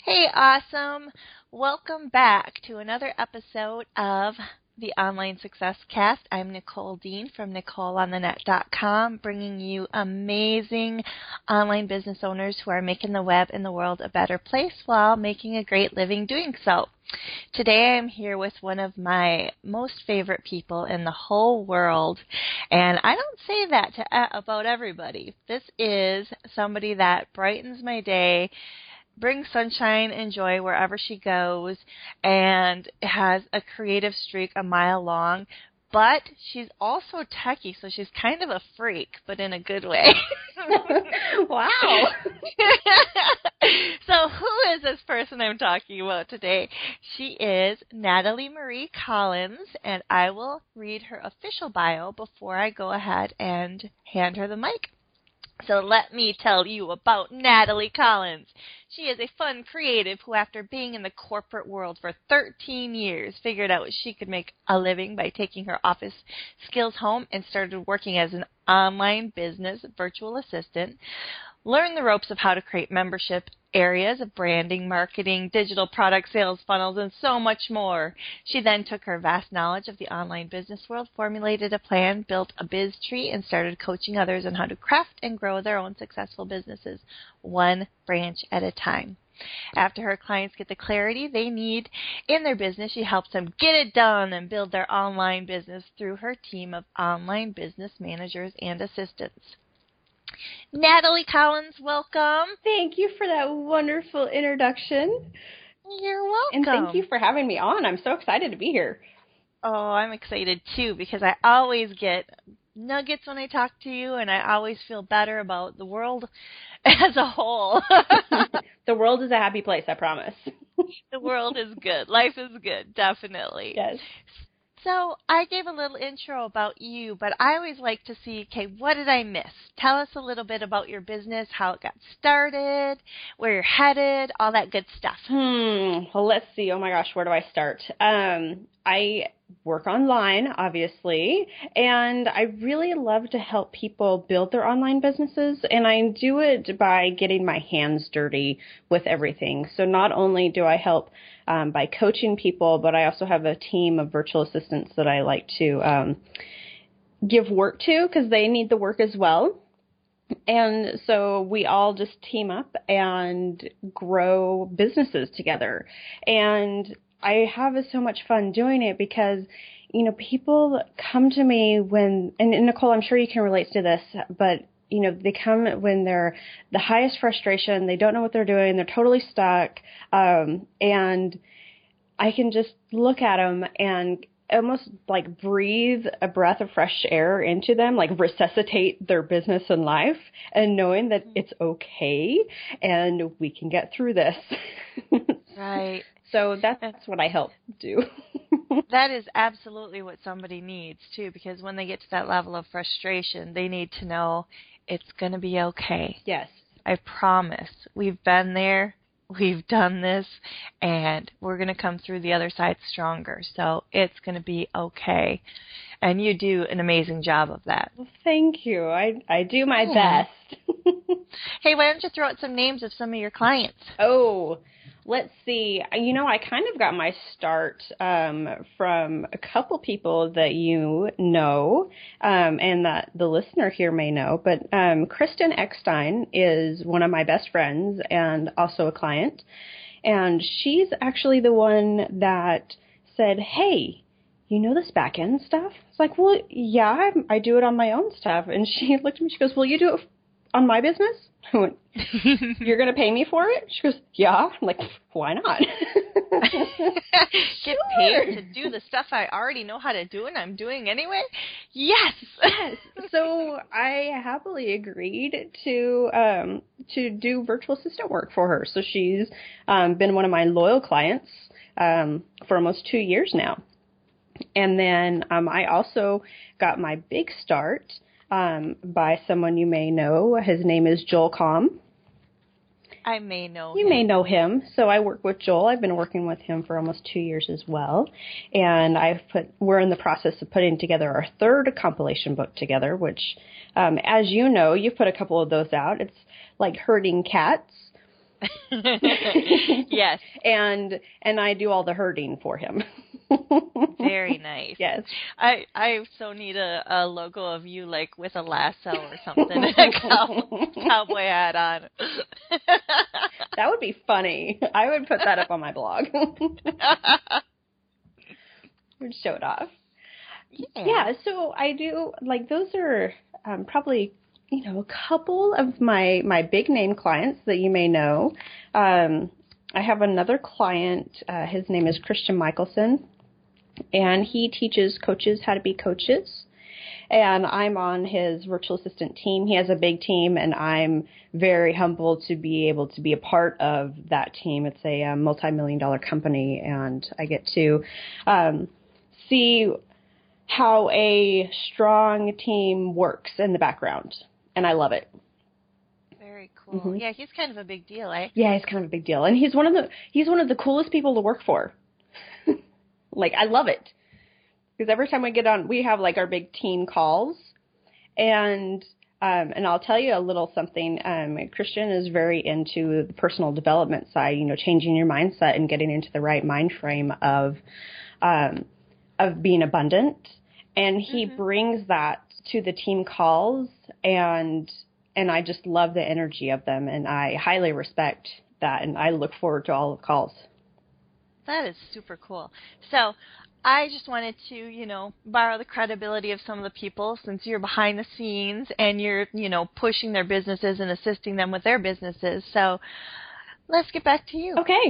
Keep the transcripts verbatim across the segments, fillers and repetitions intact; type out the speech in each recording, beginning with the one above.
Hey, awesome. Welcome back to another episode of the Online Success Cast. I'm Nicole Dean from Nicole On The Net dot com, bringing you amazing online business owners who are making the web and the world a better place while making a great living doing so. Today I'm here with one of my most favorite people in the whole world, and I don't say that to, uh, about everybody. This is somebody that brightens my day, brings sunshine and joy wherever she goes, and has a creative streak a mile long, but she's also techie, so she's kind of a freak, but in a good way. Wow. So who is this person I'm talking about today? She is Natalie Marie Collins, and I will read her official bio before I go ahead and hand her the mic. So let me tell you about Natalie Collins. She is a fun creative who, after being in the corporate world for thirteen years, figured out she could make a living by taking her office skills home and started working as an online business virtual assistant. Learn the ropes of how to create membership areas of branding, marketing, digital product sales funnels, and so much more. She then took her vast knowledge of the online business world, formulated a plan, built a biz tree, and started coaching others on how to craft and grow their own successful businesses, one branch at a time. After her clients get the clarity they need in their business, she helps them get it done and build their online business through her team of online business managers and assistants. Natalie Collins, welcome. Thank you for that wonderful introduction. You're welcome. And thank you for having me on. I'm so excited to be here. Oh, I'm excited too, because I always get nuggets when I talk to you, and I always feel better about the world as a whole. The world is a happy place, I promise. The world is good. Life is good, definitely. Yes. So I gave a little intro about you, but I always like to see, okay, what did I miss? Tell us a little bit about your business, how it got started, where you're headed, all that good stuff. Hmm. Well, let's see. Oh my gosh, where do I start? Um, I work online, obviously, and I really love to help people build their online businesses, and I do it by getting my hands dirty with everything. So not only do I help um, by coaching people, but I also have a team of virtual assistants that I like to um, give work to because they need the work as well. And so we all just team up and grow businesses together. And I have so much fun doing it because, you know, people come to me when, and Nicole, I'm sure you can relate to this, but, you know, they come when they're the highest frustration, they don't know what they're doing, they're totally stuck, um, and I can just look at them and almost like breathe a breath of fresh air into them, like resuscitate their business and life, and knowing that it's okay and we can get through this. Right. So that's what I help do. That is absolutely what somebody needs, too, because when they get to that level of frustration, they need to know it's going to be okay. Yes. I promise. We've been there. We've done this, and we're going to come through the other side stronger. So it's going to be okay. And you do an amazing job of that. Well, thank you. I, I do my yeah. best. Hey, why don't you throw out some names of some of your clients? Oh, let's see. You know, I kind of got my start um, from a couple people that you know um, and that the listener here may know. But um, Kristen Eckstein is one of my best friends and also a client. And she's actually the one that said, hey, you know this back-end stuff? It's like, well, yeah, I, I do it on my own stuff. And she looked at me, she goes, will you do it on my business? I went, you're going to pay me for it? She goes, yeah. I'm like, why not? Get paid to do the stuff I already know how to do and I'm doing anyway? Yes. Yes. So I happily agreed to um, to do virtual assistant work for her. So she's um, been one of my loyal clients um, for almost two years now. And then um, I also got my big start Um, by someone you may know. His name is Joel Com. I may know You him. may know him. So I work with Joel. I've been working with him for almost two years as well. And I've put, we're in the process of putting together our third compilation book together, which, um, as you know, you've put a couple of those out. It's like herding cats. Yes. and and I do all the herding for him. Very nice. Yes. I I so need a, a logo of you, like with a lasso or something, and a cow, cowboy hat on. That would be funny. I would put that up on my blog. Would show it off. Yeah. Yeah. So I do like those are um, probably you know a couple of my my big name clients that you may know. Um, I have another client. Uh, his name is Christian Michelson. And he teaches coaches how to be coaches. And I'm on his virtual assistant team. He has a big team, and I'm very humbled to be able to be a part of that team. It's a, a multi-million dollar company, and I get to um, see how a strong team works in the background. And I love it. Very cool. Mm-hmm. Yeah, he's kind of a big deal, eh? Yeah, he's kind of a big deal. And he's one of the he's one of the coolest people to work for. Like, I love it. Because every time we get on, we have, like, our big team calls. And um, and I'll tell you a little something. Um, Christian is very into the personal development side, you know, changing your mindset and getting into the right mind frame of, um, of being abundant. And he mm-hmm. brings that to the team calls. And, and I just love the energy of them. And I highly respect that. And I look forward to all the calls. That is super cool. So I just wanted to, you know, borrow the credibility of some of the people since you're behind the scenes and you're, you know, pushing their businesses and assisting them with their businesses. So let's get back to you. Okay.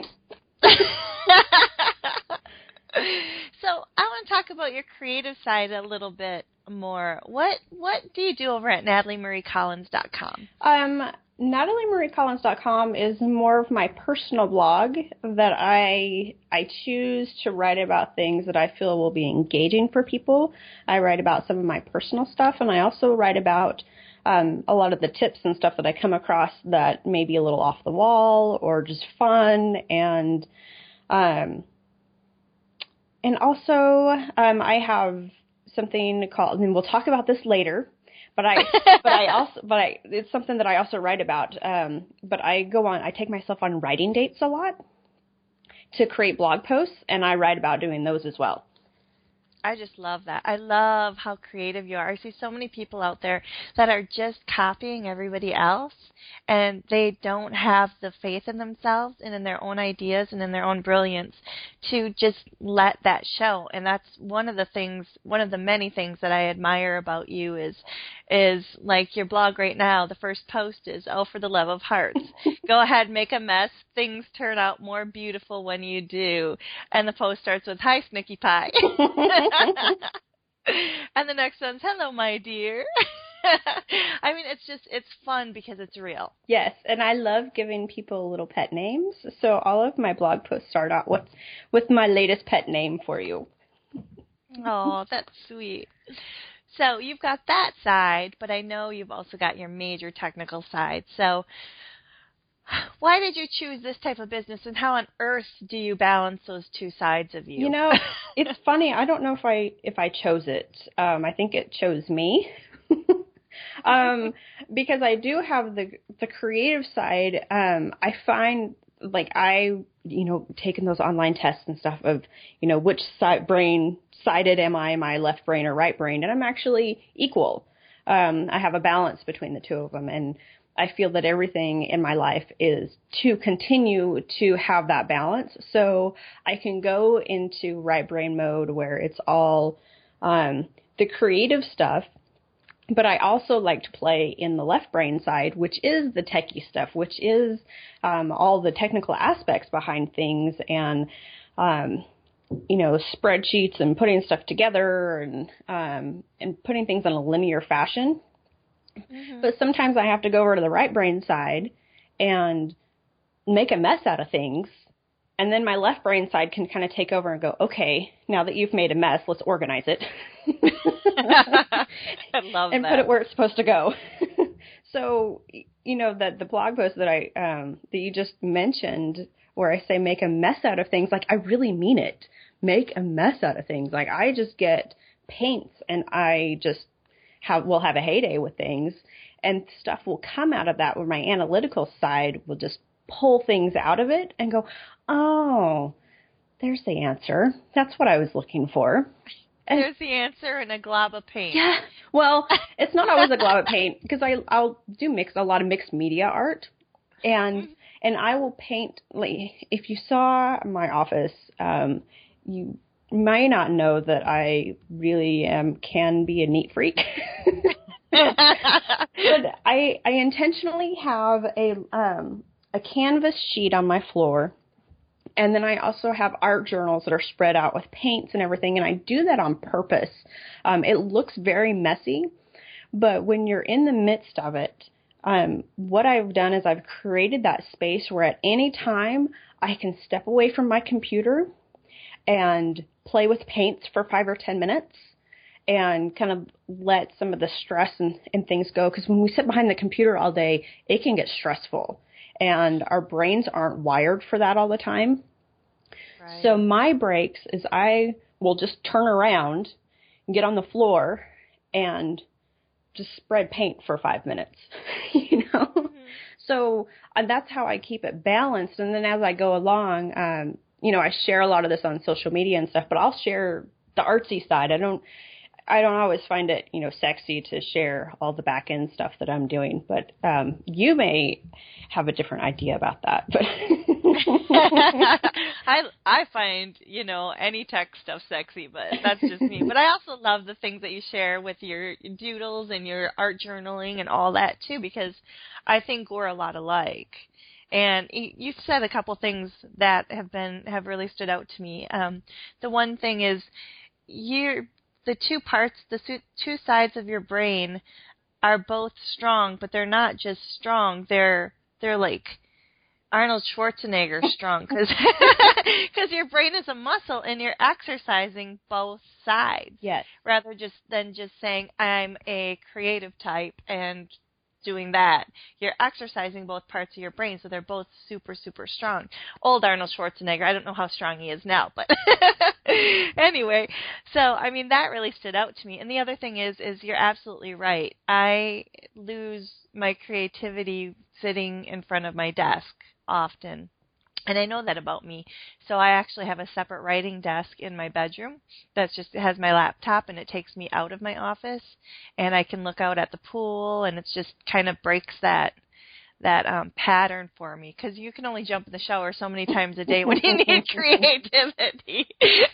So I want to talk about your creative side a little bit more. What what do you do over at Natalie Marie Collins dot com? Um Natalie Marie Collins dot com is more of my personal blog that I I choose to write about things that I feel will be engaging for people. I write about some of my personal stuff, and I also write about um, a lot of the tips and stuff that I come across that may be a little off the wall or just fun. And um, and also um, I have something called, and we'll talk about this later. But I, but I also, but I, it's something that I also write about. Um, but I go on, I take myself on writing dates a lot to create blog posts, and I write about doing those as well. I just love that. I love how creative you are. I see so many people out there that are just copying everybody else, and they don't have the faith in themselves and in their own ideas and in their own brilliance to just let that show. And that's one of the things, one of the many things that I admire about you is, is like your blog right now, the first post is, oh, for the love of hearts. Go ahead, make a mess. Things turn out more beautiful when you do. And the post starts with, hi, Snicky Pie. And the next one's, hello, my dear. I mean, it's just, it's fun because it's real. Yes, and I love giving people little pet names. So all of my blog posts start out with, with my latest pet name for you. Oh, that's sweet. So you've got that side, but I know you've also got your major technical side. So why did you choose this type of business, and how on earth do you balance those two sides of you? You know, it's funny. I don't know if I if I chose it. Um, I think it chose me. um, because I do have the the creative side. Um, I find like I, you know, taking those online tests and stuff of, you know, which side brain sided am I, am I left brain or right brain? And I'm actually equal. Um, I have a balance between the two of them, and I feel that everything in my life is to continue to have that balance. So I can go into right brain mode where it's all um, the creative stuff, but I also like to play in the left brain side, which is the techie stuff, which is um, all the technical aspects behind things and, um, you know, spreadsheets and putting stuff together and um, and putting things in a linear fashion. Mm-hmm. But sometimes I have to go over to the right brain side and make a mess out of things. And then my left brain side can kind of take over and go, okay, now that you've made a mess, let's organize it. I love and that. put it where it's supposed to go. So, you know, that the blog post that I um, that you just mentioned where I say make a mess out of things, like I really mean it. Make a mess out of things. Like I just get paints and I just have will have a heyday with things, and stuff will come out of that where my analytical side will just pull things out of it and go, oh, there's the answer. That's what I was looking for. And there's the answer in a glob of paint. Yeah. Well, it's not always a glob of paint because I I'll do mix a lot of mixed media art, and mm-hmm. and I will paint. Like if you saw my office, um, you may not know that I really am can be a neat freak. But I I intentionally have a um a canvas sheet on my floor. And then I also have art journals that are spread out with paints and everything, and I do that on purpose. Um, it looks very messy, but when you're in the midst of it, um, what I've done is I've created that space where at any time I can step away from my computer and play with paints for five or ten minutes and kind of let some of the stress and, and things go. Because when we sit behind the computer all day, it can get stressful. And our brains aren't wired for that all the time. Right. So my breaks is I will just turn around and get on the floor and just spread paint for five minutes, you know? Mm-hmm. So uh, that's how I keep it balanced. And then as I go along, um, you know, I share a lot of this on social media and stuff, but I'll share the artsy side. I don't, I don't always find it, you know, sexy to share all the back end stuff that I'm doing, but um, you may have a different idea about that. But I I find, you know, any tech stuff sexy, but that's just me. But I also love the things that you share with your doodles and your art journaling and all that too, because I think we're a lot alike. And you said a couple things that have been have really stood out to me. Um, the one thing is you're the two parts, the two sides of your brain are both strong, but they're not just strong. They're they're like Arnold Schwarzenegger strong, because because your brain is a muscle and you're exercising both sides. Yes. Rather just than just saying I'm a creative type and doing that. You're exercising both parts of your brain, so they're both super, super strong. Old Arnold Schwarzenegger, I don't know how strong he is now, but anyway, so, I mean, that really stood out to me. And the other thing is, is you're absolutely right. I lose my creativity sitting in front of my desk often. And I know that about me. So I actually have a separate writing desk in my bedroom that's just, it has my laptop, and it takes me out of my office, and I can look out at the pool, and it's just kind of breaks that that um, pattern for me, because you can only jump in the shower so many times a day when you need creativity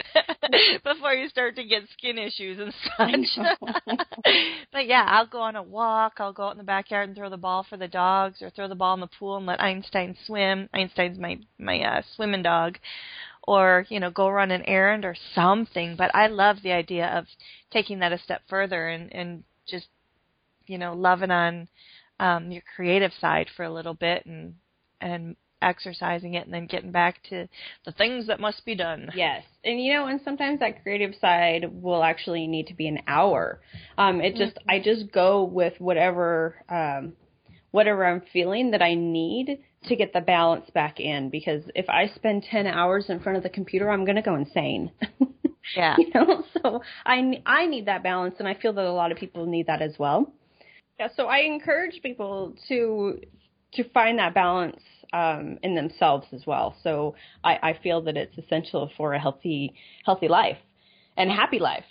before you start to get skin issues and such. But yeah, I'll go on a walk. I'll go out in the backyard and throw the ball for the dogs, or throw the ball in the pool and let Einstein swim. Einstein's my my uh, swimming dog. Or, you know, go run an errand or something. But I love the idea of taking that a step further and, and just, you know, loving on Um, your creative side for a little bit and and exercising it, and then getting back to the things that must be done. Yes. And, you know, and sometimes that creative side will actually need to be an hour. Um, it just, mm-hmm. I just go with whatever, um, whatever I'm feeling that I need to get the balance back in, because if I spend ten hours in front of the computer, I'm going to go insane. Yeah. You know, so I, I need that balance, and I feel that a lot of people need that as well. Yeah, so I encourage people to to find that balance um, in themselves as well. So I, I feel that it's essential for a healthy healthy life and happy life.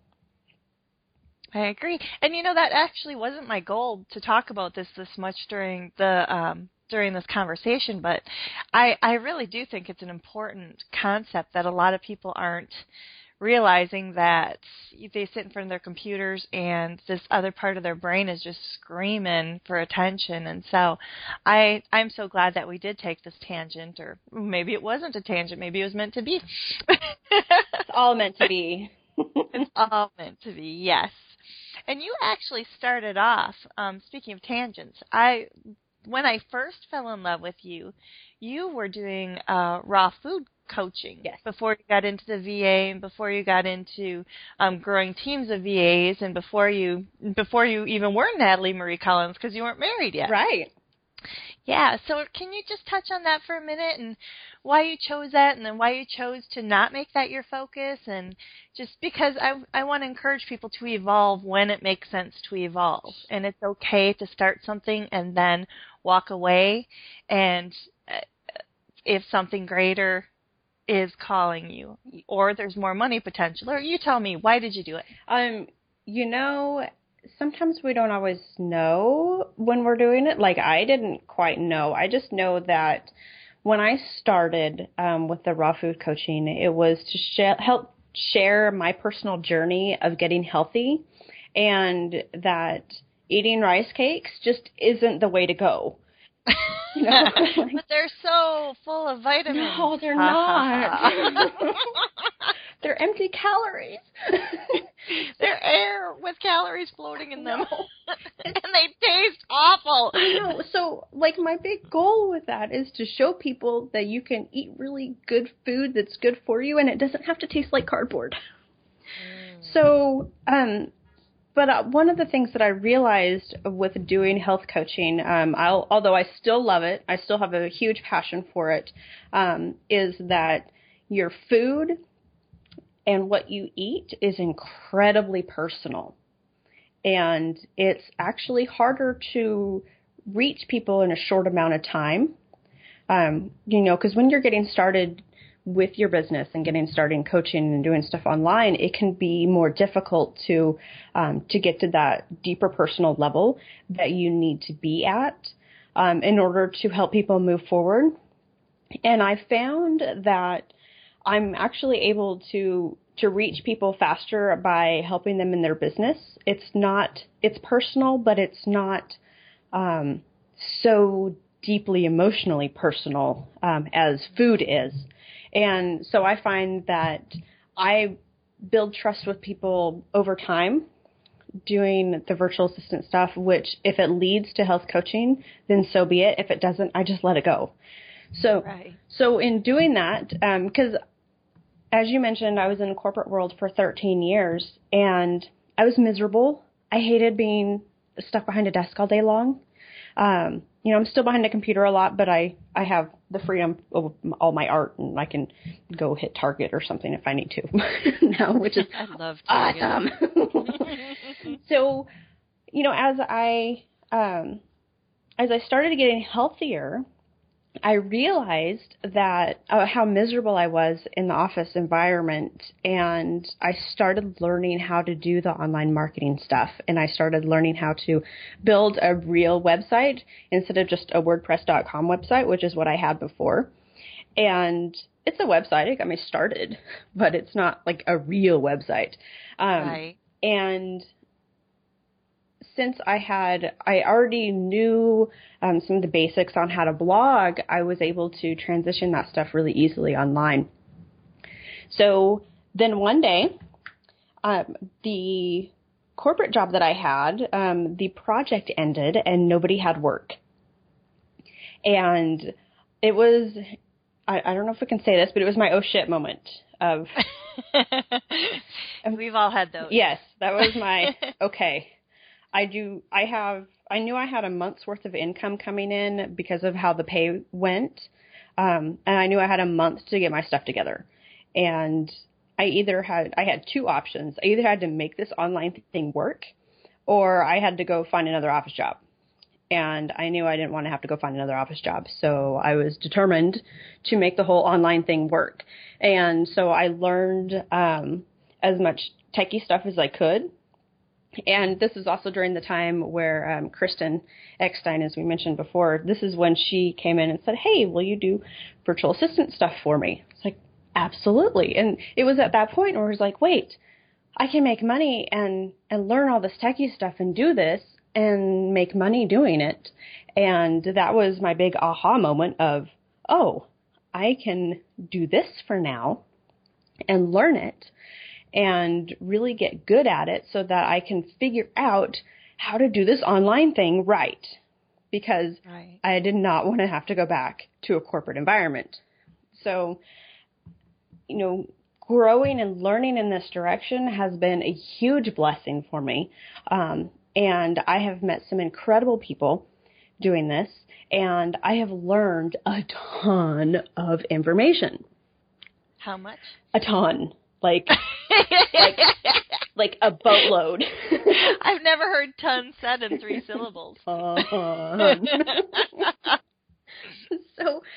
I agree. And, you know, that actually wasn't my goal to talk about this this much during the um, during this conversation, but I, I really do think it's an important concept that a lot of people aren't realizing, that they sit in front of their computers and this other part of their brain is just screaming for attention. And so I, I'm so glad that we did take this tangent, or maybe it wasn't a tangent. Maybe it was meant to be. It's all meant to be. It's all meant to be, yes. And you actually started off, um, speaking of tangents, I when I first fell in love with you, you were doing uh, raw food coaching. Yes. Before you got into the V A, and before you got into um, growing teams of V As, and before you before you even were Natalie Marie Collins, because you weren't married yet. Right. Yeah. So can you just touch on that for a minute, and why you chose that, and then why you chose to not make that your focus, and just because I I want to encourage people to evolve when it makes sense to evolve, and it's okay to start something and then walk away, and if something greater is calling you, or there's more money potential, or you tell me, why did you do it? Um, you know, sometimes we don't always know when we're doing it. Like, I didn't quite know. I just know that when I started um, with the raw food coaching, it was to sh- help share my personal journey of getting healthy, and that eating rice cakes just isn't the way to go. You know? But they're so full of vitamins. No, they're not. They're empty calories. They're air with calories floating in them. No. And they taste awful. I know. So, like, my big goal with that is to show people that you can eat really good food that's good for you, and it doesn't have to taste like cardboard. Mm. So, um, but uh, one of the things that I realized with doing health coaching, um, I'll, although I still love it, I still have a huge passion for it, um, is that your food and what you eat is incredibly personal. And it's actually harder to reach people in a short amount of time. Um, you know, because when you're getting started with your business and getting started in coaching and doing stuff online, it can be more difficult to um, to get to that deeper personal level that you need to be at um, in order to help people move forward. And I found that I'm actually able to to reach people faster by helping them in their business. It's not, it's personal, but it's not um, so deeply emotionally personal um, as food is. And so I find that I build trust with people over time doing the virtual assistant stuff, which if it leads to health coaching, then so be it. If it doesn't, I just let it go. So, right. so in doing that, because um, as you mentioned, I was in the corporate world for thirteen years, and I was miserable. I hated being stuck behind a desk all day long. Um, you know, I'm still behind a computer a lot, but I, I have the freedom of all my art, and I can go hit Target or something if I need to now, which is I love awesome. So, you know, as I um, as I started getting healthier, I realized that uh, how miserable I was in the office environment, and I started learning how to do the online marketing stuff, and I started learning how to build a real website instead of just a WordPress dot com website, which is what I had before. And it's a website. It got me started, but it's not like a real website. Um, right. And since I had, I already knew um, some of the basics on how to blog, I was able to transition that stuff really easily online. So then one day, um, the corporate job that I had, um, the project ended and nobody had work. And it was, I, I don't know if we can say this, but it was my oh shit moment of. We've all had those. Yes, that was my, okay. I do, I have, I knew I had a month's worth of income coming in because of how the pay went. Um, and I knew I had a month to get my stuff together. And I either had, I had two options. I either had to make this online thing work, or I had to go find another office job. And I knew I didn't want to have to go find another office job. So I was determined to make the whole online thing work. And so I learned um, as much techie stuff as I could. And this is also during the time where um, Kristen Eckstein, as we mentioned before, this is when she came in and said, hey, will you do virtual assistant stuff for me? It's like, absolutely. And it was at that point where it was like, wait, I can make money and, and learn all this techie stuff and do this and make money doing it. And that was my big aha moment of, oh, I can do this for now and learn it and really get good at it so that I can figure out how to do this online thing right. Because right. I did not want to have to go back to a corporate environment. So, you know, growing and learning in this direction has been a huge blessing for me. Um, and I have met some incredible people doing this, and I have learned a ton of information. How much? A ton. Like, like, like a boatload. I've never heard ton said in three syllables. Uh-huh. So,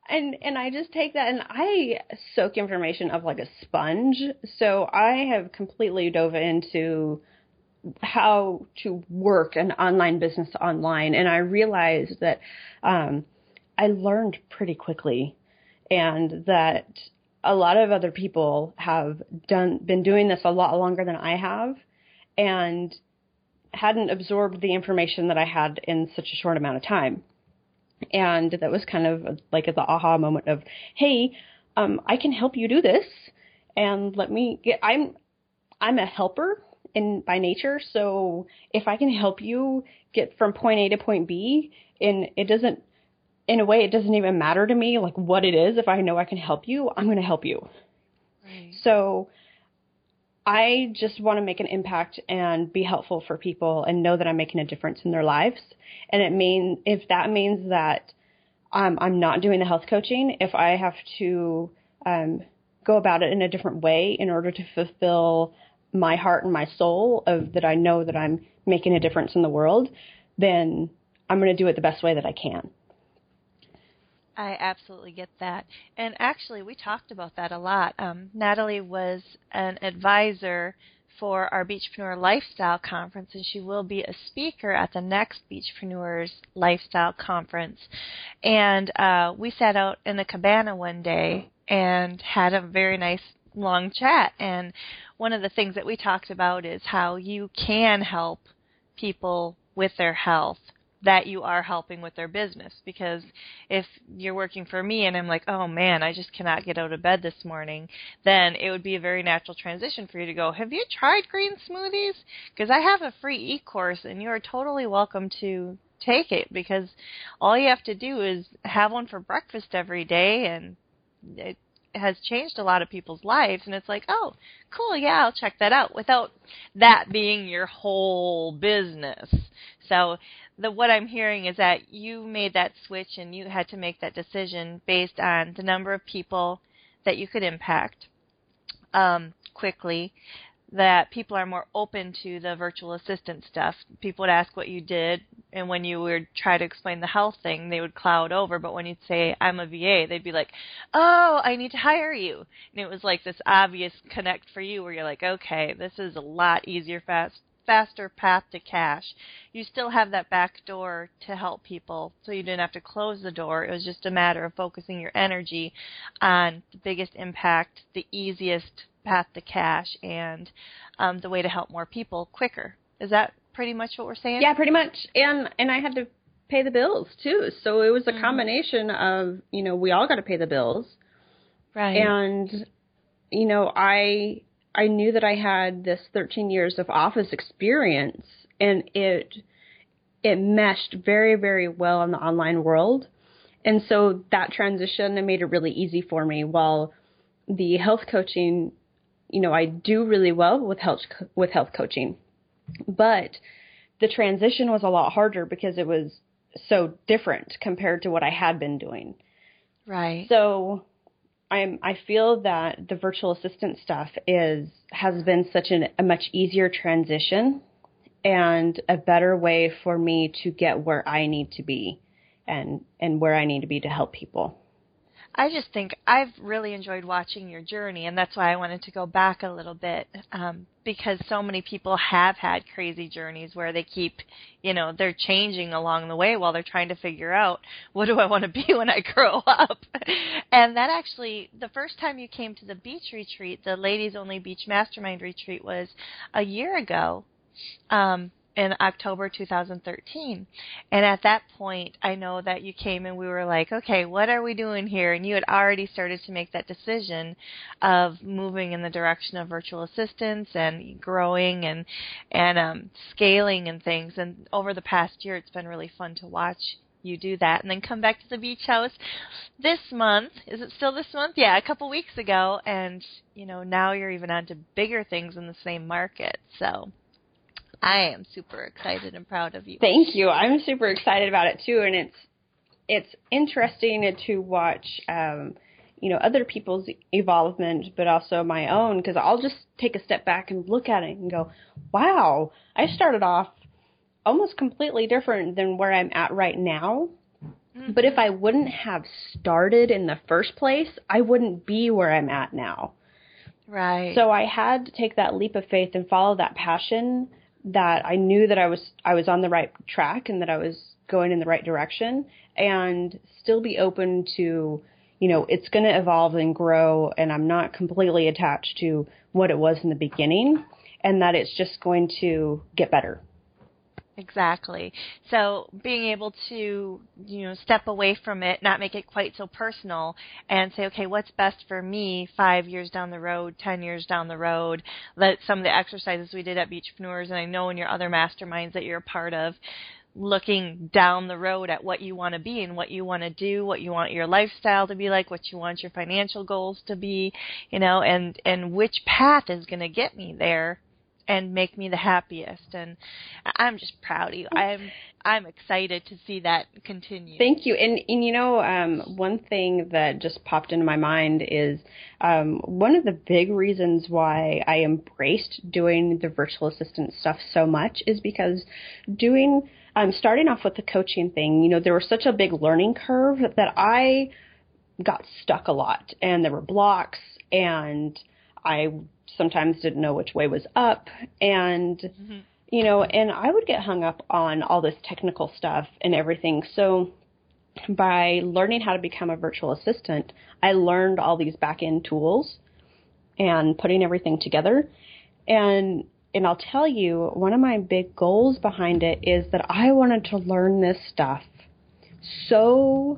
And and I just take that and I soak information up like a sponge. So I have completely dove into how to work an online business online. And I realized that um, I learned pretty quickly, and that a lot of other people have done been doing this a lot longer than I have, and hadn't absorbed the information that I had in such a short amount of time. And that was kind of like the aha moment of, hey, um, I can help you do this. And let me get, I'm, I'm a helper in by nature. So if I can help you get from point A to point B, and it doesn't, in a way, it doesn't even matter to me like what it is. If I know I can help you, I'm going to help you. Right. So I just want to make an impact and be helpful for people and know that I'm making a difference in their lives. And it mean if that means that um, I'm not doing the health coaching, if I have to um, go about it in a different way in order to fulfill my heart and my soul of that I know that I'm making a difference in the world, then I'm going to do it the best way that I can. I absolutely get that. And actually, we talked about that a lot. Um, Natalie was an advisor for our Beachpreneur Lifestyle Conference, and she will be a speaker at the next Beachpreneurs Lifestyle Conference. And uh, we sat out in the cabana one day and had a very nice long chat. And one of the things that we talked about is how you can help people with their health that you are helping with their business. Because if you're working for me and I'm like, oh man, I just cannot get out of bed this morning, then it would be a very natural transition for you to go, have you tried green smoothies? Because I have a free e-course and you're totally welcome to take it, because all you have to do is have one for breakfast every day, and it has changed a lot of people's lives. And it's like, oh, cool, yeah, I'll check that out, without that being your whole business. So the what I'm hearing is that you made that switch and you had to make that decision based on the number of people that you could impact um, quickly, that people are more open to the virtual assistant stuff. People would ask what you did, and when you would try to explain the health thing, they would cloud over. But when you'd say, I'm a V A, they'd be like, oh, I need to hire you. And it was like this obvious connect for you where you're like, okay, this is a lot easier, fast, faster path to cash. You still have that back door to help people, so you didn't have to close the door. It was just a matter of focusing your energy on the biggest impact, the easiest path to cash, and um, the way to help more people quicker. Is that pretty much what we're saying? Yeah, pretty much. And and I had to pay the bills too. So it was a mm-hmm. combination of, you know, we all got to pay the bills. Right. And, you know, I I knew that I had this thirteen years of office experience, and it it meshed very, very well in the online world. And so that transition, it made it really easy for me. While the health coaching, you know, I do really well with health with health coaching, but the transition was a lot harder because it was so different compared to what I had been doing. Right. So I'm, I feel that the virtual assistant stuff is has been such an, a much easier transition and a better way for me to get where I need to be and, and where I need to be to help people. I just think I've really enjoyed watching your journey, and that's why I wanted to go back a little bit, um, because so many people have had crazy journeys where they keep, you know, they're changing along the way while they're trying to figure out, what do I want to be when I grow up? And that actually, the first time you came to the beach retreat, the Ladies Only Beach Mastermind retreat, was a year ago. Um, in October two thousand thirteen. And at that point, I know that you came and we were like, okay, what are we doing here? And you had already started to make that decision of moving in the direction of virtual assistants and growing and, and um, scaling and things. And over the past year, it's been really fun to watch you do that. And then come back to the beach house this month. Is it still this month? Yeah, a couple weeks ago. And, you know, now you're even on to bigger things in the same market. So I am super excited and proud of you. Thank you. I'm super excited about it too, and it's it's interesting to watch, um, you know, other people's evolvement, but also my own, because I'll just take a step back and look at it and go, "Wow, I started off almost completely different than where I'm at right now." Mm-hmm. But if I wouldn't have started in the first place, I wouldn't be where I'm at now. Right. So I had to take that leap of faith and follow that passion that I knew that I was I was on the right track and that I was going in the right direction, and still be open to, you know, it's going to evolve and grow, and I'm not completely attached to what it was in the beginning, and that it's just going to get better. Exactly. So being able to, you know, step away from it, not make it quite so personal, and say, okay, what's best for me five years down the road, ten years down the road? Let some of the exercises we did at Beachpreneurs, and I know in your other masterminds that you're a part of, looking down the road at what you want to be and what you want to do, what you want your lifestyle to be like, what you want your financial goals to be, you know, and, and which path is going to get me there and make me the happiest. And I'm just proud of you. I'm I'm excited to see that continue. Thank you. And, and you know, um, one thing that just popped into my mind is um, one of the big reasons why I embraced doing the virtual assistant stuff so much is because doing, um, starting off with the coaching thing, you know, there was such a big learning curve that I got stuck a lot, and there were blocks, and I sometimes didn't know which way was up, and, mm-hmm. you know, and I would get hung up on all this technical stuff and everything. So by learning how to become a virtual assistant, I learned all these back-end tools and putting everything together. And, and I'll tell you, one of my big goals behind it is that I wanted to learn this stuff so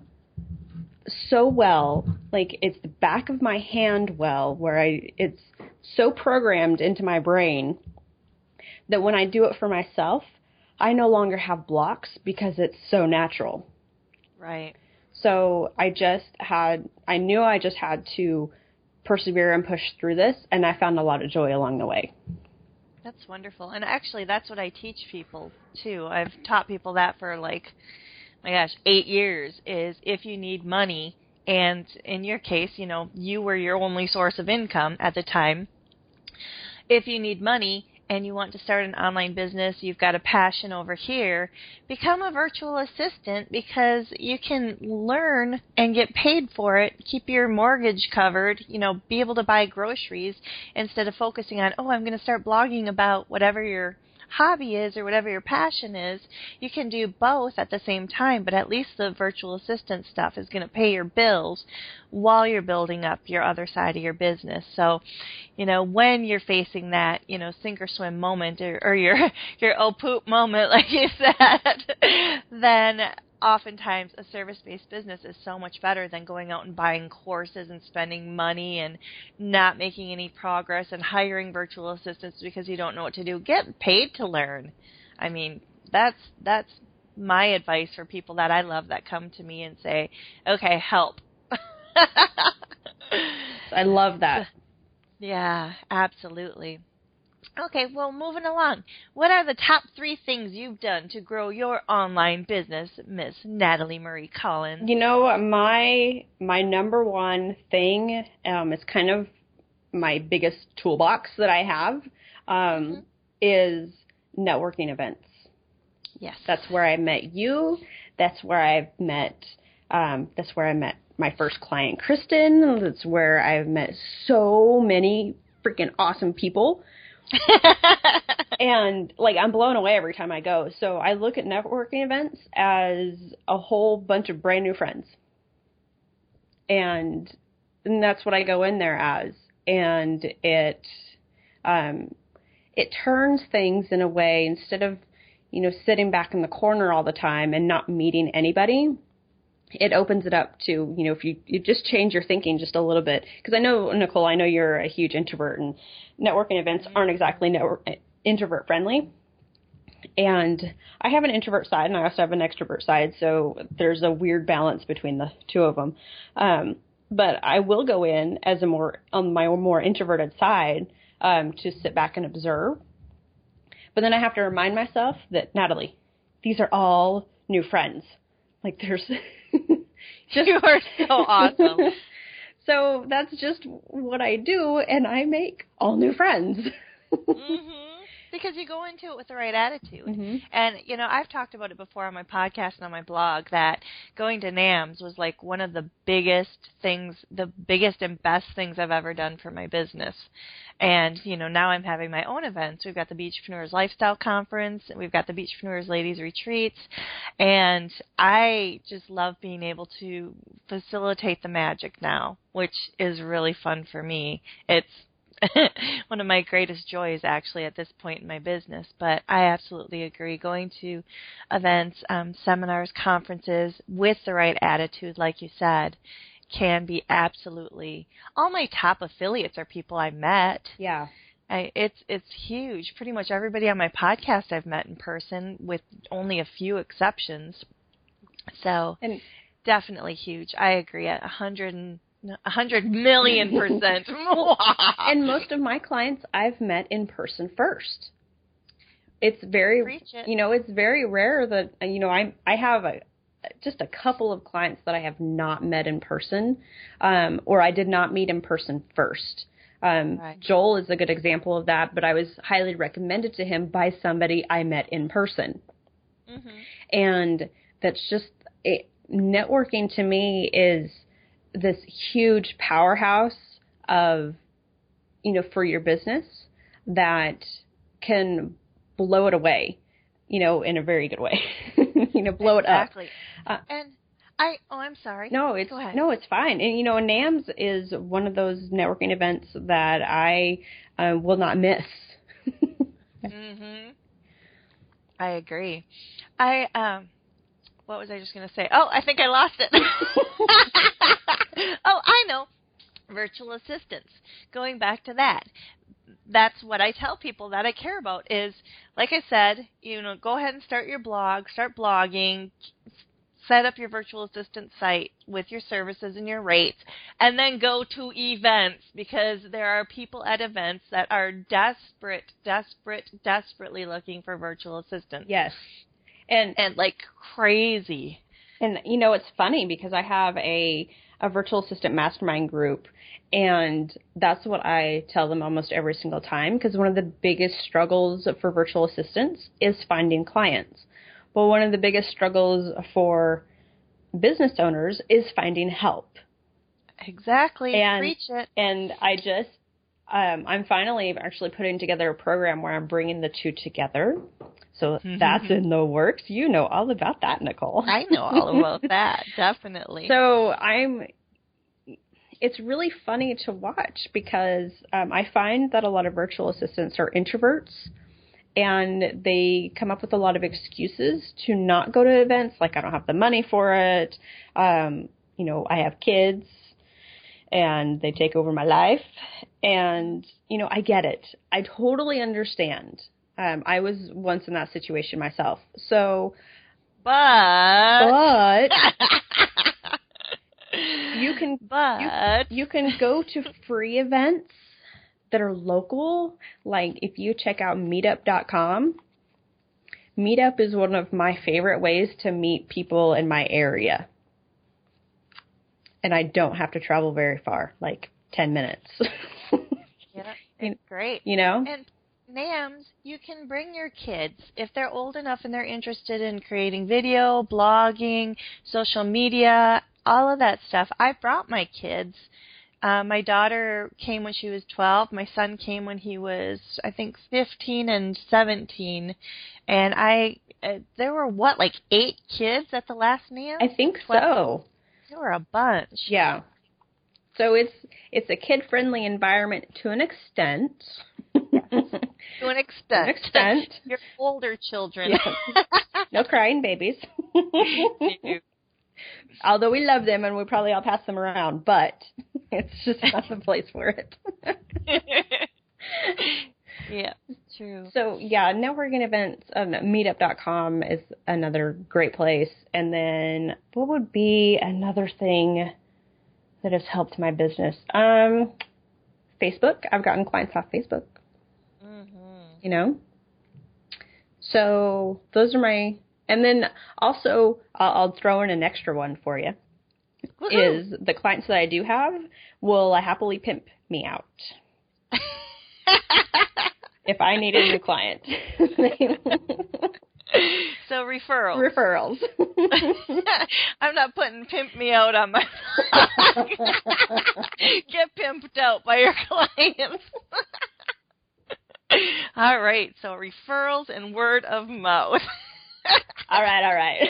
so well, like it's the back of my hand well, where I it's so programmed into my brain that when I do it for myself, I no longer have blocks because it's so natural. Right. So I just had, I knew I just had to persevere and push through this, and I found a lot of joy along the way. That's wonderful. And actually, that's what I teach people, too. I've taught people that for like, my gosh, eight years is if you need money, and in your case, you know, you were your only source of income at the time. If you need money and you want to start an online business, you've got a passion over here, become a virtual assistant because you can learn and get paid for it, keep your mortgage covered, you know, be able to buy groceries instead of focusing on, oh, I'm going to start blogging about whatever your hobby is or whatever your passion is. You can do both at the same time, but at least the virtual assistant stuff is going to pay your bills while you're building up your other side of your business. So, you know, when you're facing that, you know, sink or swim moment or, or your your oh poop moment, like you said, then oftentimes a service-based business is so much better than going out and buying courses and spending money and not making any progress and hiring virtual assistants because you don't know what to do. Get paid to learn. I mean, that's that's my advice for people that I love that come to me and say, okay, help. I love that. Yeah, absolutely. Okay, well, moving along. What are the top three things you've done to grow your online business, Miss Natalie Marie Collins? You know, my my number one thing um, is kind of my biggest toolbox that I have um, mm-hmm. is networking events. Yes, that's where I met you. That's where I've met. Um, that's where I met my first client, Kristen. That's where I've met so many freaking awesome people. And like I'm blown away every time I go. So I look at networking events as a whole bunch of brand new friends. And, and that's what I go in there as. And it um it turns things in a way, instead of, you know, sitting back in the corner all the time and not meeting anybody, it opens it up to, you know, if you, you just change your thinking just a little bit. Because I know, Nicole, I know you're a huge introvert, and networking events aren't exactly network, introvert friendly. And I have an introvert side, and I also have an extrovert side, so there's a weird balance between the two of them. Um, but I will go in as a more on my more introverted side um, to sit back and observe. But then I have to remind myself that, Natalie, these are all new friends. Like there's just you are so awesome. So that's just what I do, and I make all new friends. Mm-hmm. because you go into it with the right attitude. Mm-hmm. And, you know, I've talked about it before on my podcast and on my blog that going to NAMS was like one of the biggest things, the biggest and best things I've ever done for my business. And, you know, now I'm having my own events. We've got the Beachpreneurs Lifestyle Conference, and we've got the Beachpreneurs Ladies Retreats, and I just love being able to facilitate the magic now, which is really fun for me. It's one of my greatest joys, actually, at this point in my business. But I absolutely agree. Going to events, um, seminars, conferences with the right attitude, like you said, can be absolutely. All my top affiliates are people I met. Yeah. I, it's it's huge. Pretty much everybody on my podcast I've met in person, with only a few exceptions. So, and definitely huge. I agree at a hundred and a hundred million percent. And most of my clients I've met in person first. It's very, it. you know, it's very rare that, you know, I I have a just a couple of clients that I have not met in person, um, or I did not meet in person first. Um, right. Joel is a good example of that, but I was highly recommended to him by somebody I met in person. Mm-hmm. And that's just, it, networking to me is this huge powerhouse of, you know, for your business that can blow it away, you know, in a very good way, you know, blow exactly. it up. Uh, and I, oh, I'm sorry. No, it's, Go ahead. no, it's fine. And, you know, NAMS is one of those networking events that I uh, will not miss. Mm-hmm. I agree. I, um, what was I just going to say? Oh, I think I lost it. Oh, I know. Virtual assistants. Going back to that. That's what I tell people that I care about is, like I said, you know, go ahead and start your blog, start blogging, set up your virtual assistant site with your services and your rates, and then go to events, because there are people at events that are desperate, desperate, desperately looking for virtual assistants. Yes. And, and like crazy. And, you know, it's funny because I have a, a virtual assistant mastermind group, and that's what I tell them almost every single time, because one of the biggest struggles for virtual assistants is finding clients. But one of the biggest struggles for business owners is finding help. Exactly. And, Preach it. And I just, um, I'm finally actually putting together a program where I'm bringing the two together. So mm-hmm. that's in the works. You know all about that, Nicole. I know all about that, definitely. So I'm, it's really funny to watch because um, I find that a lot of virtual assistants are introverts, and they come up with a lot of excuses to not go to events, like I don't have the money for it, um, you know, I have kids, and they take over my life, and, you know, I get it. I totally understand. Um, I was once in that situation myself. So, but, but you can, but you, you can go to free events that are local. Like if you check out meetup dot com, Meetup is one of my favorite ways to meet people in my area. And I don't have to travel very far, like ten minutes. Yeah, it's great. You know? And NAMS, you can bring your kids if they're old enough and they're interested in creating video, blogging, social media, all of that stuff. I brought my kids. Uh, my daughter came when she was twelve. My son came when he was, I think, fifteen and seventeen. And I, uh, there were what, like eight kids at the last NAMS? I think twelve? So. There were a bunch. Yeah. So it's it's a kid-friendly environment to an extent. Yes. To an extent. To an extent. Your older children. Yes. No crying babies. Although we love them and we probably all pass them around, but it's just not the place for it. Yeah, true. So, yeah, networking events, um, meetup dot com is another great place. And then what would be another thing that has helped my business? Um, Facebook. I've gotten clients off Facebook. Mm-hmm. You know? So those are my... And then also, I'll, I'll throw in an extra one for you, Woo-hoo. Is the clients that I do have will happily pimp me out. if I need a new client. So referrals. Referrals. I'm not putting pimp me out on my get pimped out by your clients. All right, so referrals and word of mouth. all right, all right.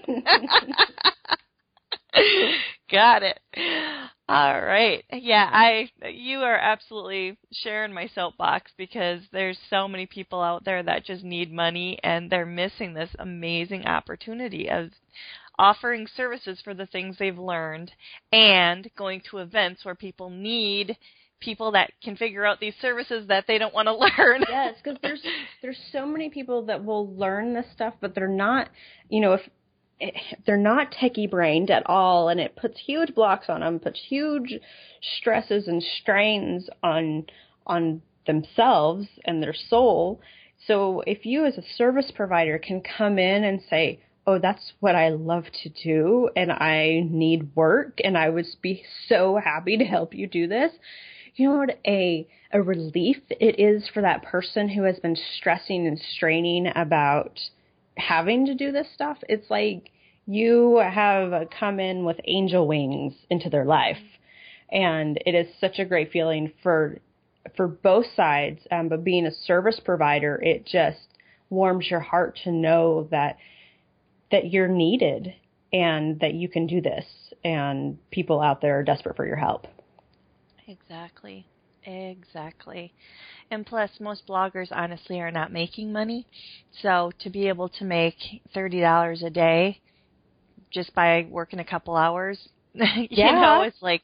Got it. All right. Yeah, I you are absolutely sharing my soapbox because there's so many people out there that just need money and they're missing this amazing opportunity of offering services for the things they've learned and going to events where people need people that can figure out these services that they don't want to learn. Yes, because there's there's so many people that will learn this stuff, but they're not, you know, if they're not techie brained at all, and it puts huge blocks on them, puts huge stresses and strains on on themselves and their soul. So if you as a service provider can come in and say, oh, that's what I love to do, and I need work, and I would be so happy to help you do this, you know what a a relief it is for that person who has been stressing and straining about having to do this stuff. It's like you have come in with angel wings into their life, and it is such a great feeling for for both sides. Um, but being a service provider, it just warms your heart to know that that you're needed and that you can do this, and people out there are desperate for your help. Exactly. Exactly. And plus, most bloggers honestly are not making money. So to be able to make thirty dollars a day just by working a couple hours, you yeah. know, it's like,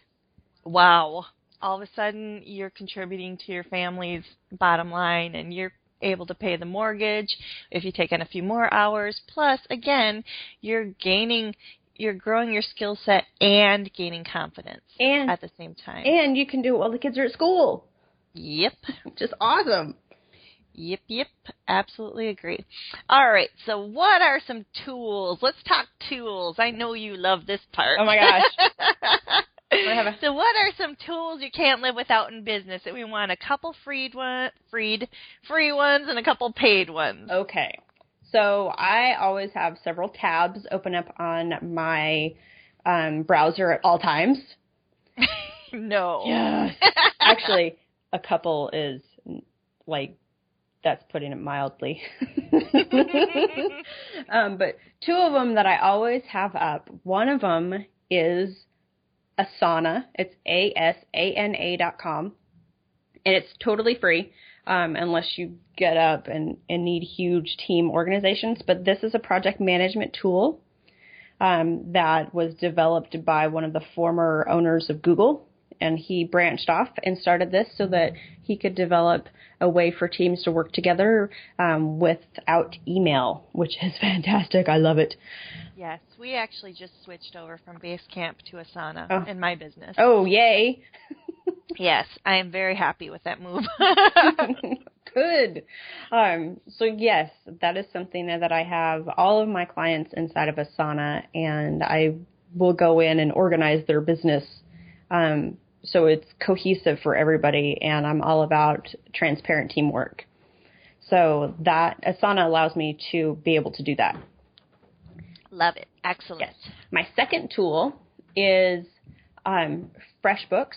wow. All of a sudden, you're contributing to your family's bottom line, and you're able to pay the mortgage if you take in a few more hours. Plus, again, you're gaining, you're growing your skill set and gaining confidence and, at the same time. And you can do it while the kids are at school. Yep. Just awesome. Yep, yep. Absolutely agree. All right. So what are some tools? Let's talk tools. I know you love this part. Oh, my gosh. A- so what are some tools you can't live without in business? And we want a couple freed one, freed, free ones and a couple paid ones. Okay. So I always have several tabs open up on my um, browser at all times. No. Yes. Actually, a couple is like, that's putting it mildly. um, but two of them that I always have up, one of them is Asana. It's A S A N A dot com. And it's totally free um, unless you get up and, and need huge team organizations. But this is a project management tool um, that was developed by one of the former owners of Google. And he branched off and started this so that he could develop a way for teams to work together um, without email, which is fantastic. I love it. Yes, we actually just switched over from Basecamp to Asana oh. in my business. Oh, yay. Yes, I am very happy with that move. Good. Um, so, yes, that is something that I have all of my clients inside of Asana, and I will go in and organize their business um so it's cohesive for everybody, and I'm all about transparent teamwork. So that Asana allows me to be able to do that. Love it. Excellent. Yes. My second tool is um, FreshBooks,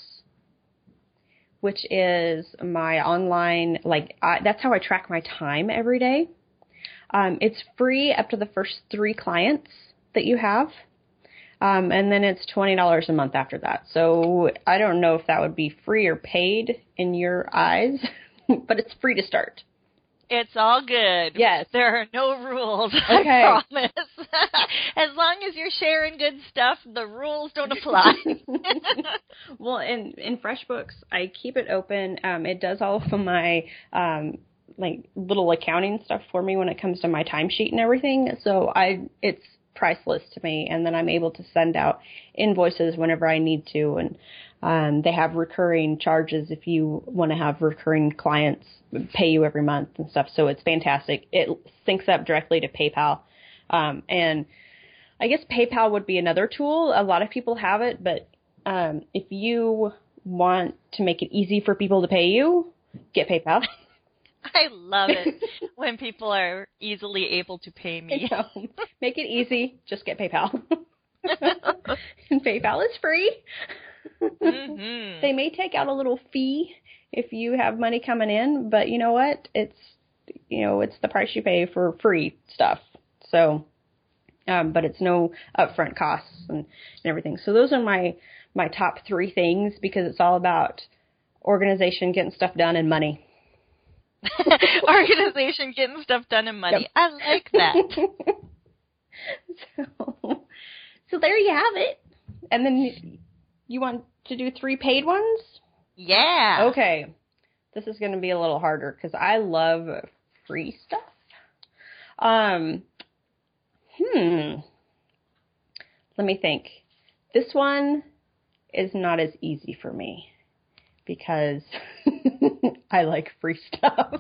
which is my online, like, I, that's how I track my time every day. Um, it's free up to the first three clients that you have. Um, and then it's twenty dollars a month after that. So I don't know if that would be free or paid in your eyes, but it's free to start. It's all good. Yes. There are no rules, okay. I promise. As long as you're sharing good stuff, the rules don't apply. Well, in, in FreshBooks, I keep it open. Um, it does all of my um, like little accounting stuff for me when it comes to my timesheet and everything. So I it's priceless to me, and then I'm able to send out invoices whenever I need to, and um, they have recurring charges if you want to have recurring clients pay you every month and stuff, so it's fantastic. It syncs up directly to PayPal, um, and I guess PayPal would be another tool. A lot of people have it, but um, if you want to make it easy for people to pay you, get PayPal. I love it when people are easily able to pay me. I know. Make it easy. Just get PayPal. And PayPal is free. Mm-hmm. They may take out a little fee if you have money coming in, but you know what? It's, you know, it's the price you pay for free stuff. So, um, but it's no upfront costs and, and everything. So those are my, my top three things, because it's all about organization, getting stuff done, and money. Organization, getting stuff done, and money. Yep. I like that. so, so there you have it. And then you want to do three paid ones? Yeah. Okay. This is going to be a little harder because I love free stuff. Um. Hmm. Let me think. This one is not as easy for me because I like free stuff.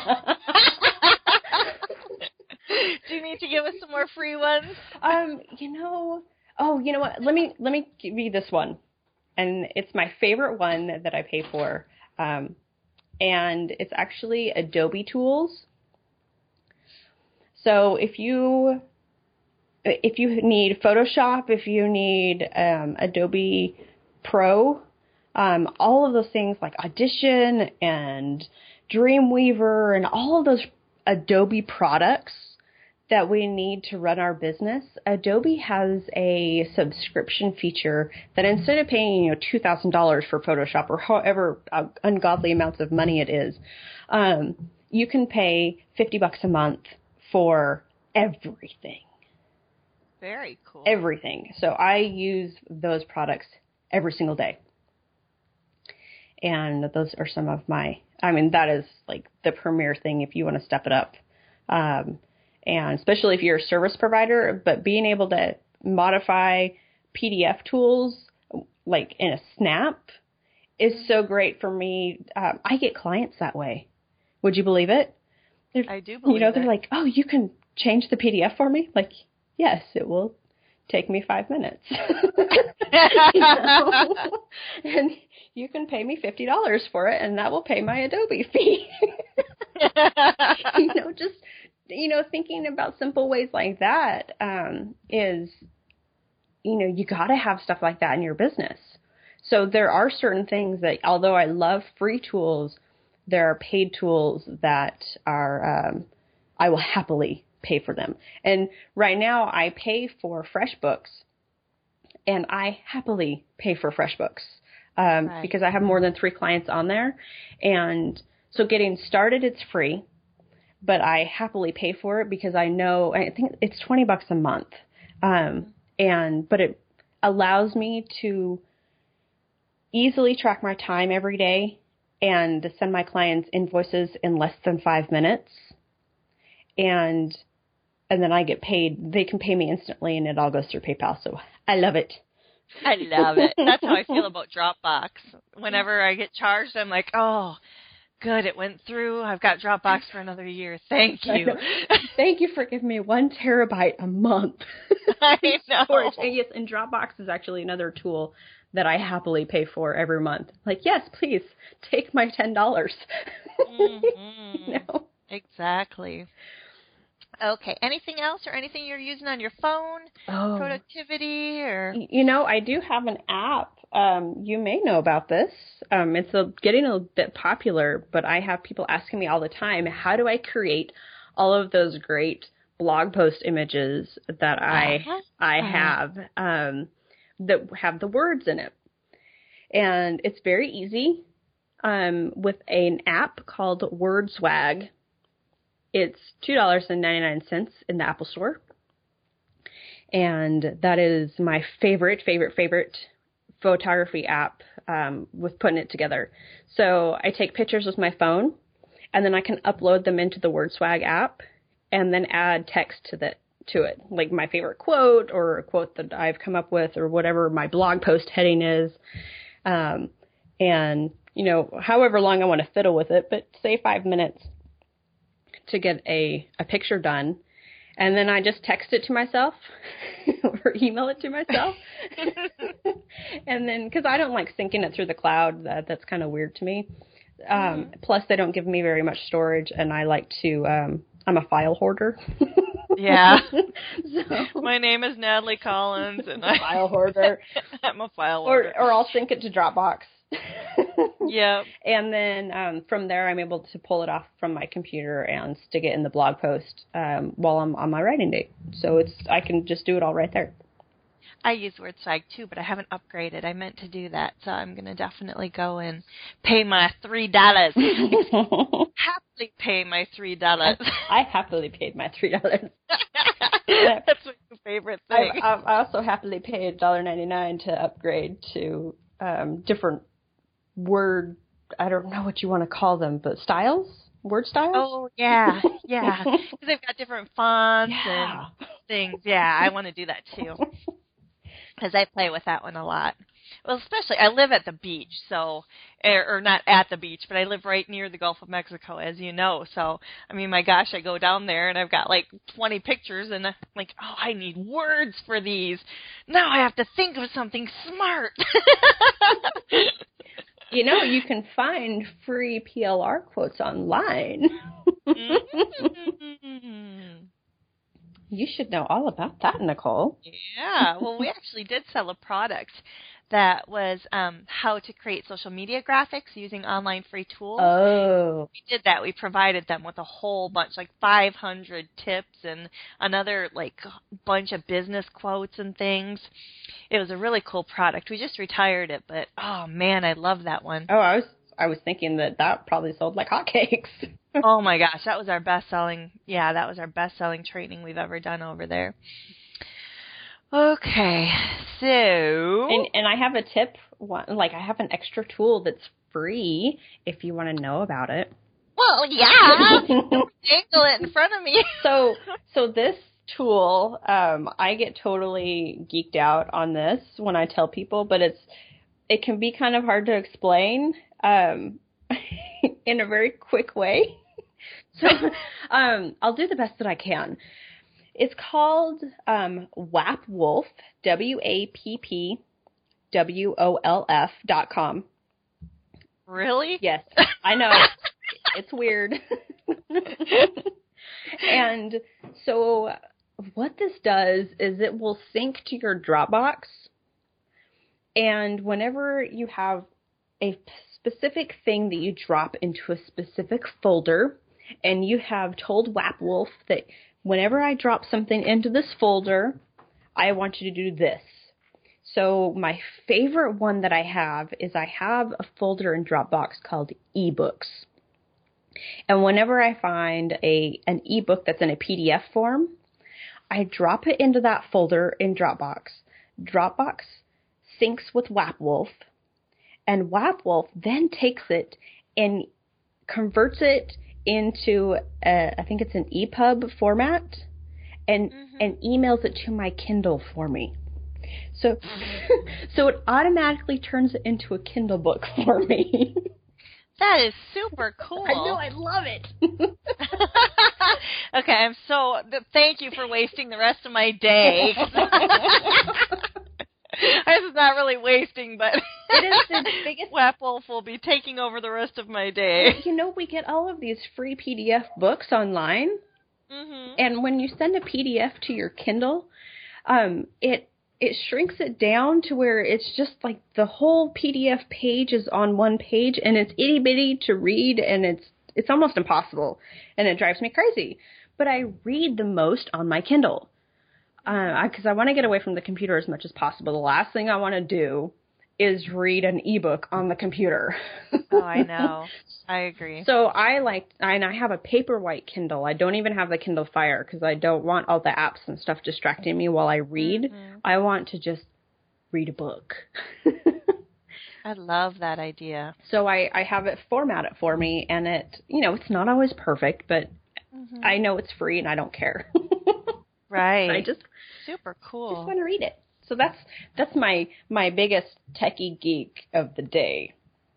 Do you need to give us some more free ones? Um, you know, oh, you know what? Let me let me give you this one, and it's my favorite one that I pay for, um, and it's actually Adobe Tools. So if you if you need Photoshop, if you need um, Adobe Pro, um, all of those things like Audition and Dreamweaver and all of those Adobe products that we need to run our business, Adobe has a subscription feature that instead of paying, you know, two thousand dollars for Photoshop or however uh, ungodly amounts of money it is, um, you can pay fifty bucks a month for everything. Very cool. Everything. So I use those products every single day. And those are some of my, I mean, that is like the premier thing if you want to step it up. Um, and especially if you're a service provider, but being able to modify P D F tools like in a snap is so great for me. Um, I get clients that way. Would you believe it? They're, I do believe You know, it. they're like, oh, you can change the P D F for me? Like, yes, it will take me five minutes. You know? And you can pay me fifty dollars for it, and that will pay my Adobe fee. You know, just, you know, thinking about simple ways like that um, is, you know, you got to have stuff like that in your business. So there are certain things that, although I love free tools, there are paid tools that are, um, I will happily pay for them. And right now I pay for FreshBooks, and I happily pay for FreshBooks um, right. because I have more than three clients on there. And so getting started, it's free, but I happily pay for it because I know, I think it's twenty bucks a month. Um, and, but it allows me to easily track my time every day and to send my clients invoices in less than five minutes. And and then I get paid. They can pay me instantly, and it all goes through PayPal. So I love it. I love it. That's how I feel about Dropbox. Whenever I get charged, I'm like, oh, good, it went through. I've got Dropbox for another year. Thank you. Thank you for giving me one terabyte a month. I know. Storage. And yes, and Dropbox is actually another tool that I happily pay for every month. Like, yes, please take my ten dollars. Mm-hmm. You know? Exactly. Okay. Anything else or anything you're using on your phone? Oh. Productivity or? You know, I do have an app. Um, you may know about this. Um, it's a, getting a bit popular, but I have people asking me all the time, how do I create all of those great blog post images that I uh-huh. I have um, that have the words in it? And it's very easy um, with an app called WordSwag. It's two dollars and ninety-nine cents in the Apple Store. And that is my favorite, favorite, favorite photography app um, with putting it together. So I take pictures with my phone, and then I can upload them into the WordSwag app and then add text to the to it, like my favorite quote or a quote that I've come up with or whatever my blog post heading is. Um, and, you know, however long I want to fiddle with it, but say five minutes to get a, a picture done. And then I just text it to myself or email it to myself. And then, because I don't like syncing it through the cloud, that, that's kind of weird to me. Um, Mm-hmm. Plus, they don't give me very much storage, and I like to. Um, I'm a file hoarder. Yeah. So, My name is Natalie Collins, and a file hoarder. I'm a file Or, hoarder. or I'll sync it to Dropbox. Yep. And then um, from there, I'm able to pull it off from my computer and stick it in the blog post um, while I'm on my writing date. So it's I can just do it all right there. I use WordSwag too, but I haven't upgraded. I meant to do that, so I'm going to definitely go and pay my three dollars. Happily pay my three dollars. I happily paid my three dollars. That's my favorite thing. I, I also happily paid one dollar ninety-nine to upgrade to um, different Word, I don't know what you want to call them, but styles? Word styles? Oh, yeah, yeah. Because they've got different fonts Yeah. and things. Yeah, I want to do that too. Because I play with that one a lot. Well, especially, I live at the beach, so, or, or not at the beach, but I live right near the Gulf of Mexico, as you know. So, I mean, my gosh, I go down there and I've got like twenty pictures and I'm like, oh, I need words for these. Now I have to think of something smart. You know, you can find free P L R quotes online. Mm-hmm. You should know all about that, Nicole. Yeah, well, we actually did sell a product that was um, how to create social media graphics using online free tools. Oh. We did that. We provided them with a whole bunch, like five hundred tips and another like bunch of business quotes and things. It was a really cool product. We just retired it, but oh man, I love that one. Oh, I was I was thinking that that probably sold like hotcakes. Oh my gosh, that was our best selling. Yeah, that was our best selling training we've ever done over there. Okay, so and and I have a tip. One, like I have an extra tool that's free if you want to know about it. Well, yeah, dangle it in front of me. So so this tool, um, I get totally geeked out on this when I tell people, but it's it can be kind of hard to explain um, in a very quick way. So um, I'll do the best that I can. It's called um, WappWolf, W A P P W O L F dot com. Really? Yes, I know. It's weird. And so what this does is it will sync to your Dropbox. And whenever you have a specific thing that you drop into a specific folder, and you have told WappWolf that whenever I drop something into this folder, I want you to do this. So my favorite one that I have is I have a folder in Dropbox called eBooks. And whenever I find a an ebook that's in a P D F form, I drop it into that folder in Dropbox. Dropbox syncs with WappWolf, and WappWolf then takes it and converts it into, a, I think it's an E P U B format, and mm-hmm. and emails it to my Kindle for me. So, so it automatically turns it into a Kindle book for me. That is super cool. I know, I love it. Okay, I'm so, thank you for wasting the rest of my day. This is not really wasting, but it is the biggest. WappWolf will be taking over the rest of my day. You know, we get all of these free P D F books online, mm-hmm. and when you send a P D F to your Kindle, um, it it shrinks it down to where it's just like the whole P D F page is on one page, and it's itty bitty to read, and it's it's almost impossible, and it drives me crazy. But I read the most on my Kindle. Because uh, I want to get away from the computer as much as possible. The last thing I want to do is read an ebook on the computer. Oh, I know. I agree. So I like, and I have a Paperwhite Kindle. I don't even have the Kindle Fire because I don't want all the apps and stuff distracting me while I read. Mm-hmm. I want to just read a book. I love that idea. So I, I have it format it for me, and it, you know, it's not always perfect, but mm-hmm. I know it's free and I don't care. Right. I just super cool. Just want to read it. So that's that's my my biggest techie geek of the day.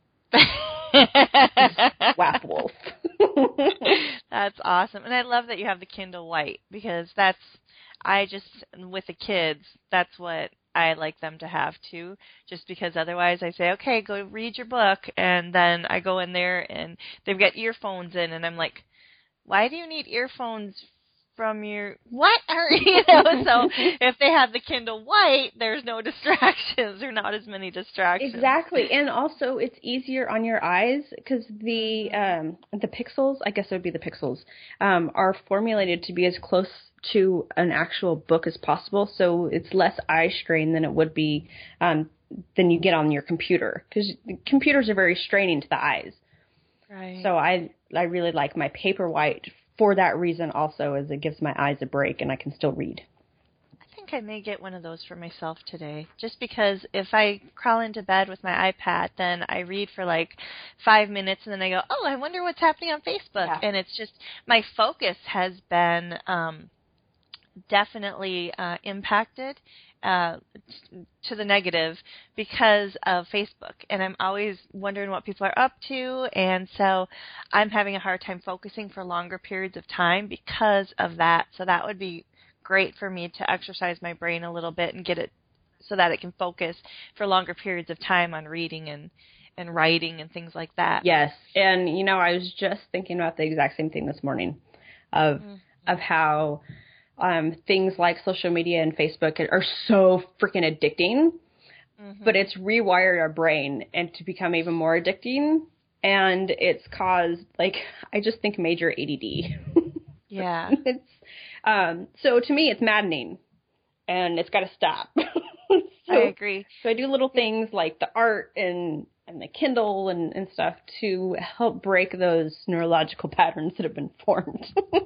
WappWolf. That's awesome, and I love that you have the Kindle White because that's I just with the kids. That's what I like them to have too, just because otherwise I say, okay, go read your book, and then I go in there and they've got earphones in, and I'm like, why do you need earphones from your, what are, you know, so if they have the Kindle White, there's no distractions, or not as many distractions. Exactly, and also it's easier on your eyes because the um, the pixels, I guess it would be the pixels, um, are formulated to be as close to an actual book as possible, so it's less eye strain than it would be um, than you get on your computer, because computers are very straining to the eyes. Right. So I I really like my Paperwhite for that reason also, as it gives my eyes a break and I can still read. I think I may get one of those for myself today, just because if I crawl into bed with my iPad, then I read for like five minutes and then I go, oh, I wonder what's happening on Facebook. Yeah. And it's just, my focus has been um, definitely uh, impacted uh, to the negative because of Facebook. And I'm always wondering what people are up to. And so I'm having a hard time focusing for longer periods of time because of that. So that would be great for me to exercise my brain a little bit and get it so that it can focus for longer periods of time on reading and, and writing and things like that. Yes. And, you know, I was just thinking about the exact same thing this morning of mm-hmm. of how um, things like social media and Facebook are so freaking addicting, mm-hmm. but it's rewired our brain and to become even more addicting. And it's caused, like, I just think major A D D. Yeah. it's um, so to me, it's maddening, and it's got to stop. so, I agree. So I do little things like the art and, and the Kindle and, and stuff to help break those neurological patterns that have been formed.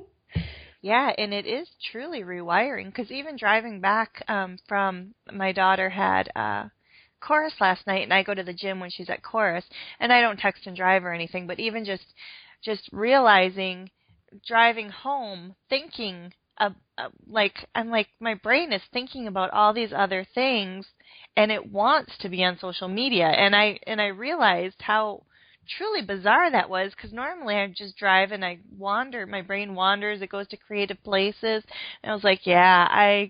Yeah, and it is truly rewiring, because even driving back um, from, my daughter had uh, chorus last night, and I go to the gym when she's at chorus, and I don't text and drive or anything, but even just just realizing, driving home, thinking, uh, uh, like, I'm like, my brain is thinking about all these other things, and it wants to be on social media, and I and I realized how truly bizarre that was, because normally I just drive and I wander, my brain wanders, it goes to creative places, and I was like, yeah, I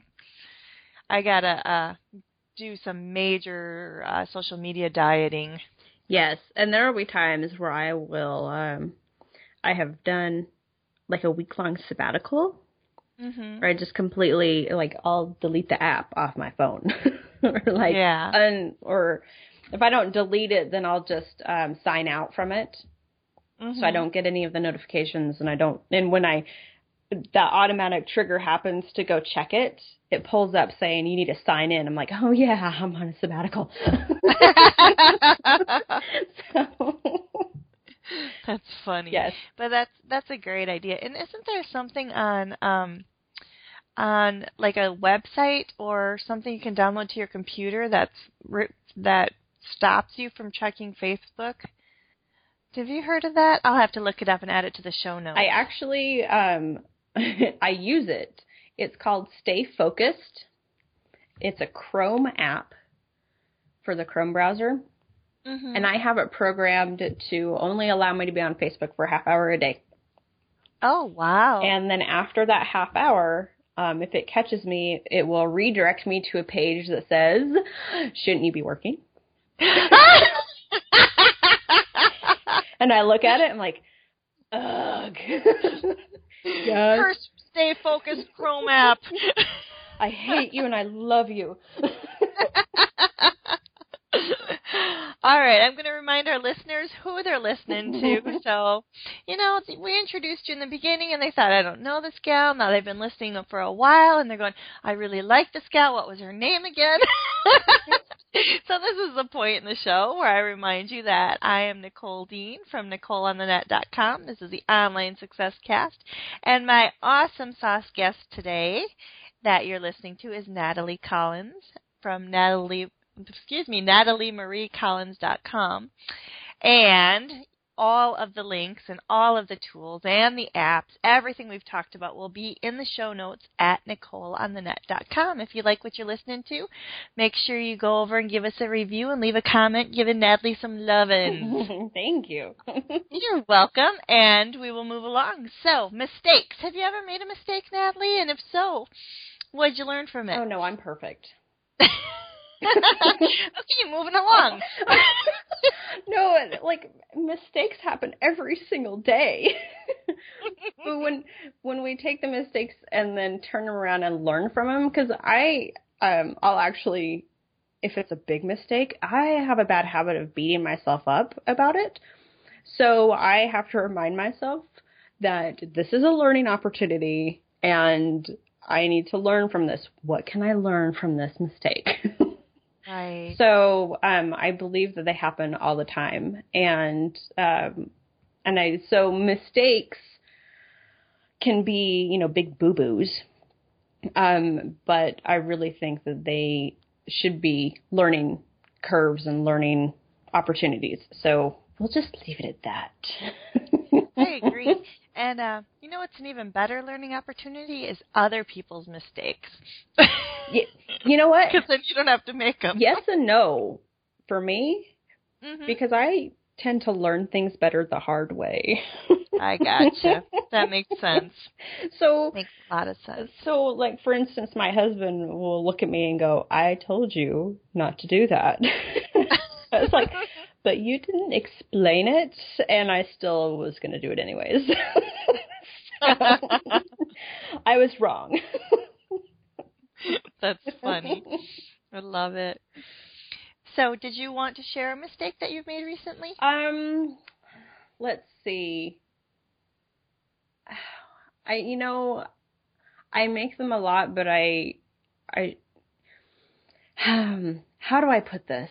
I gotta uh, do some major uh, social media dieting. Yes, and there will be times where I will, um, I have done like a week-long sabbatical, mm-hmm. where I just completely, like, I'll delete the app off my phone, or like, yeah. un, or if I don't delete it, then I'll just um, sign out from it, mm-hmm. so I don't get any of the notifications, and I don't. And when I the automatic trigger happens to go check it, it pulls up saying you need to sign in. I'm like, oh yeah, I'm on a sabbatical. so. That's funny. Yes, but that's that's a great idea. And isn't there something on um on like a website or something you can download to your computer that's that stops you from checking Facebook? Have you heard of that? I'll have to look it up and add it to the show notes. I actually, um, I use it. It's called Stay Focused. It's a Chrome app for the Chrome browser. Mm-hmm. And I have it programmed to only allow me to be on Facebook for a half hour a day. Oh, wow. And then after that half hour, um, if it catches me, it will redirect me to a page that says, shouldn't you be working? And I look at it, I'm like, ugh. Yes. First, Stay Focused Chrome app. I hate you and I love you. All right, I'm going to remind our listeners who they're listening to. So, you know, we introduced you in the beginning, and they thought, I don't know this gal. Now they've been listening for a while, and they're going, I really like this gal. What was her name again? So this is the point in the show where I remind you that I am Nicole Dean from Nicole On The Net dot com. This is the Online Success Cast, and my awesome sauce guest today that you're listening to is Natalie Collins from Natalie. excuse me, Natalie Marie Collins dot com. And all of the links and all of the tools and the apps, everything we've talked about will be in the show notes at Nicole On The Net dot com. If you like what you're listening to, make sure you go over and give us a review and leave a comment giving Natalie some lovin'. Thank you. You're welcome, and we will move along. So, mistakes. Have you ever made a mistake, Natalie? And if so, what did you learn from it? Oh, no, I'm perfect. Okay, moving along. No, like mistakes happen every single day. But when when we take the mistakes and then turn them around and learn from them, because I um I'll actually, if it's a big mistake, I have a bad habit of beating myself up about it. So I have to remind myself that this is a learning opportunity and I need to learn from this. What can I learn from this mistake? Right. So um, I believe that they happen all the time. And um, and I so mistakes can be, you know, big boo-boos. Um, but I really think that they should be learning curves and learning opportunities. So we'll just leave it at that. I agree. And uh, you know what's an even better learning opportunity is other people's mistakes. you, you know what? Because then you don't have to make them. Yes and no for me, Mm-hmm. because I tend to learn things better the hard way. I gotcha. That makes sense. So Makes a lot of sense. So, like, for instance, my husband will look at me and go, I told you not to do that. I was like, but you didn't explain it, and I still was going to do it anyways. So, I was wrong. That's funny. I love it. So, did you want to share a mistake that you've made recently? Um, let's see. I, you know, I make them a lot, but I, I, um, how do I put this?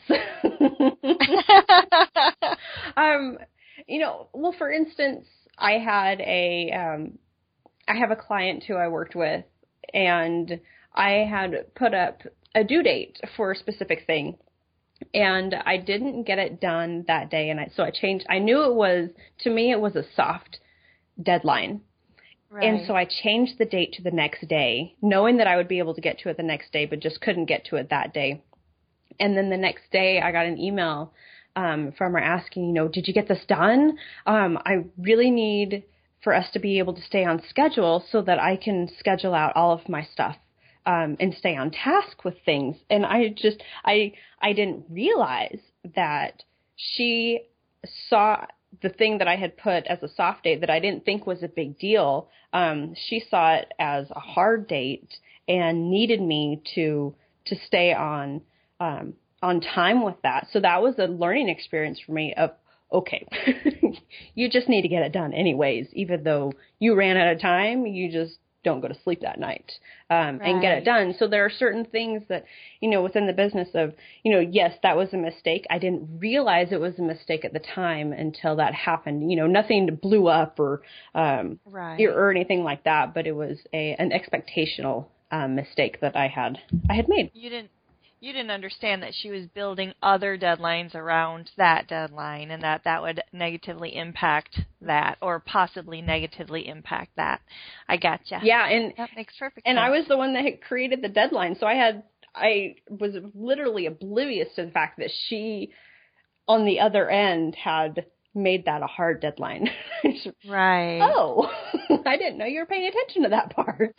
um, you know, well, for instance, I had a, um, I have a client who I worked with, and I had put up a due date for a specific thing, and I didn't get it done that day, and I, so I changed. I knew it was, to me, it was a soft deadline. Right. And so I changed the date to the next day, knowing that I would be able to get to it the next day, but just couldn't get to it that day. And then the next day I got an email um, from her asking, you know, did you get this done? Um, I really need for us to be able to stay on schedule so that I can schedule out all of my stuff um, and stay on task with things. And I just, I, I didn't realize that she saw the thing that I had put as a soft date that I didn't think was a big deal. Um, she saw it as a hard date and needed me to to stay on um, on time with that. So that was a learning experience for me of, okay, you just need to get it done anyways, even though you ran out of time, you just don't go to sleep that night um, right. and get it done. So there are certain things that, you know, within the business of, you know, yes, that was a mistake. I didn't realize it was a mistake at the time until that happened. You know, nothing blew up or um, right. or anything like that, but it was a an expectational um, mistake that I had I had made. You didn't. You didn't understand that she was building other deadlines around that deadline and that that would negatively impact that or possibly negatively impact that. I gotcha. Yeah, and that makes perfect and sense. I was the one that had created the deadline, so I had I was literally oblivious to the fact that she, on the other end, had made that a hard deadline. Right. Oh, I didn't know you were paying attention to that part.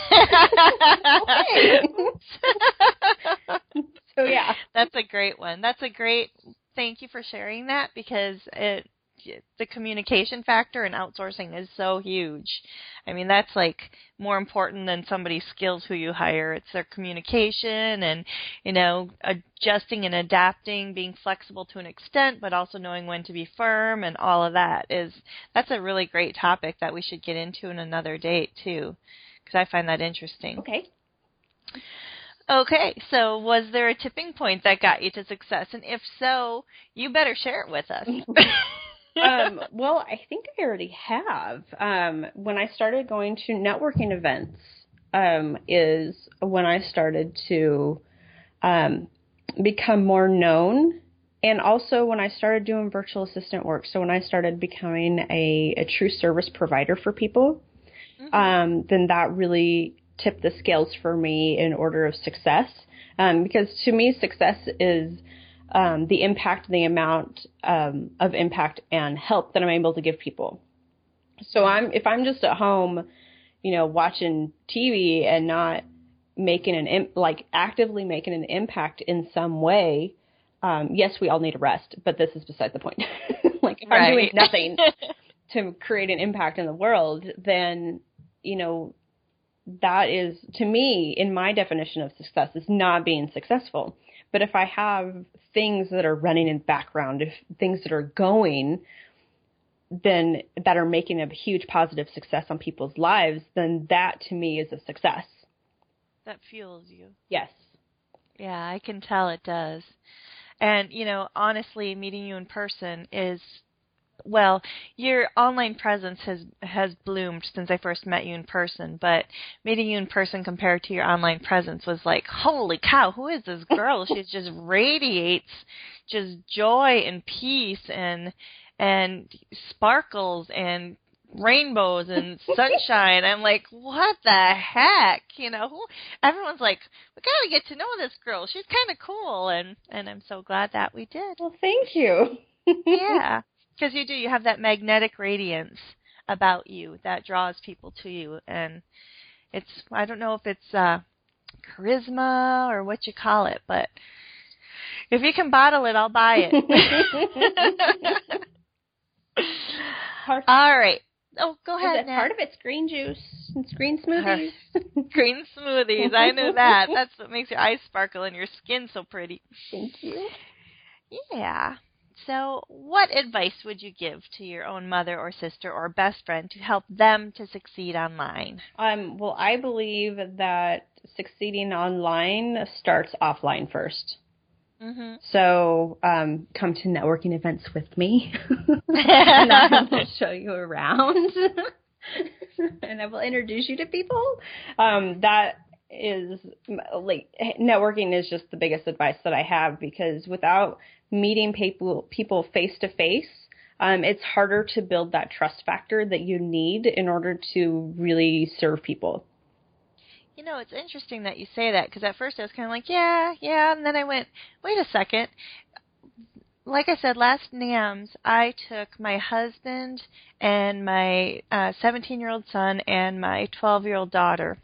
So, yeah. That's a great one. That's a great, thank you for sharing that, because it, the communication factor in outsourcing is so huge. I mean, that's like more important than somebody's skills who you hire. It's their communication and, you know, adjusting and adapting, being flexible to an extent, but also knowing when to be firm and all of that is, that's a really great topic that we should get into in another date too, because I find that interesting. Okay. Okay, so was there a tipping point that got you to success? And if so, you better share it with us. um, well, I think I already have. Um, when I started going to networking events um, is when I started to um, become more known, and also when I started doing virtual assistant work. So when I started becoming a, a true service provider for people, mm-hmm. um, then that really tipped the scales for me in order of success. Um, because to me, success is Um, the impact, the amount um, of impact and help that I'm able to give people. So I'm if I'm just at home, you know, watching T V and not making an, im- like actively making an impact in some way, um, yes, we all need a rest, but this is beside the point. Like if Right. I'm doing nothing to create an impact in the world, then, you know, that is, to me, in my definition of success, is not being successful. But if I have things that are running in the background, if things that are going, then that are making a huge positive success on people's lives, then that to me is a success. That fuels you. Yes. Yeah, I can tell it does. And, you know, honestly, meeting you in person is, well, your online presence has has bloomed since I first met you in person, but meeting you in person compared to your online presence was like, holy cow, who is this girl? She just radiates just joy and peace and and sparkles and rainbows and sunshine. I'm like, what the heck? You know, who, everyone's like, we gotta get to know this girl. She's kind of cool, and and I'm so glad that we did. Well, thank you. Yeah, because you do. You have that magnetic radiance about you that draws people to you, and it's, I don't know if it's uh, charisma or what you call it, but if you can bottle it, I'll buy it. Part, All right. Oh, go ahead, is it Nat. part of it's green juice and green smoothies. Green smoothies. I knew that. That's what makes your eyes sparkle and your skin so pretty. Thank you. Yeah. So what advice would you give to your own mother or sister or best friend to help them to succeed online? Um, well, I believe that succeeding online starts offline first. Mm-hmm. So um, come to networking events with me, and I will show you around, and I will introduce you to people. Um, that is, like, networking is just the biggest advice that I have, because without meeting people people face to face, um, it's harder to build that trust factor that you need in order to really serve people. You know, it's interesting that you say that, because at first I was kind of like, yeah, yeah, and then I went, wait a second. Like I said, last NAMS, I took my husband and my uh, seventeen-year-old son and my twelve-year-old daughter,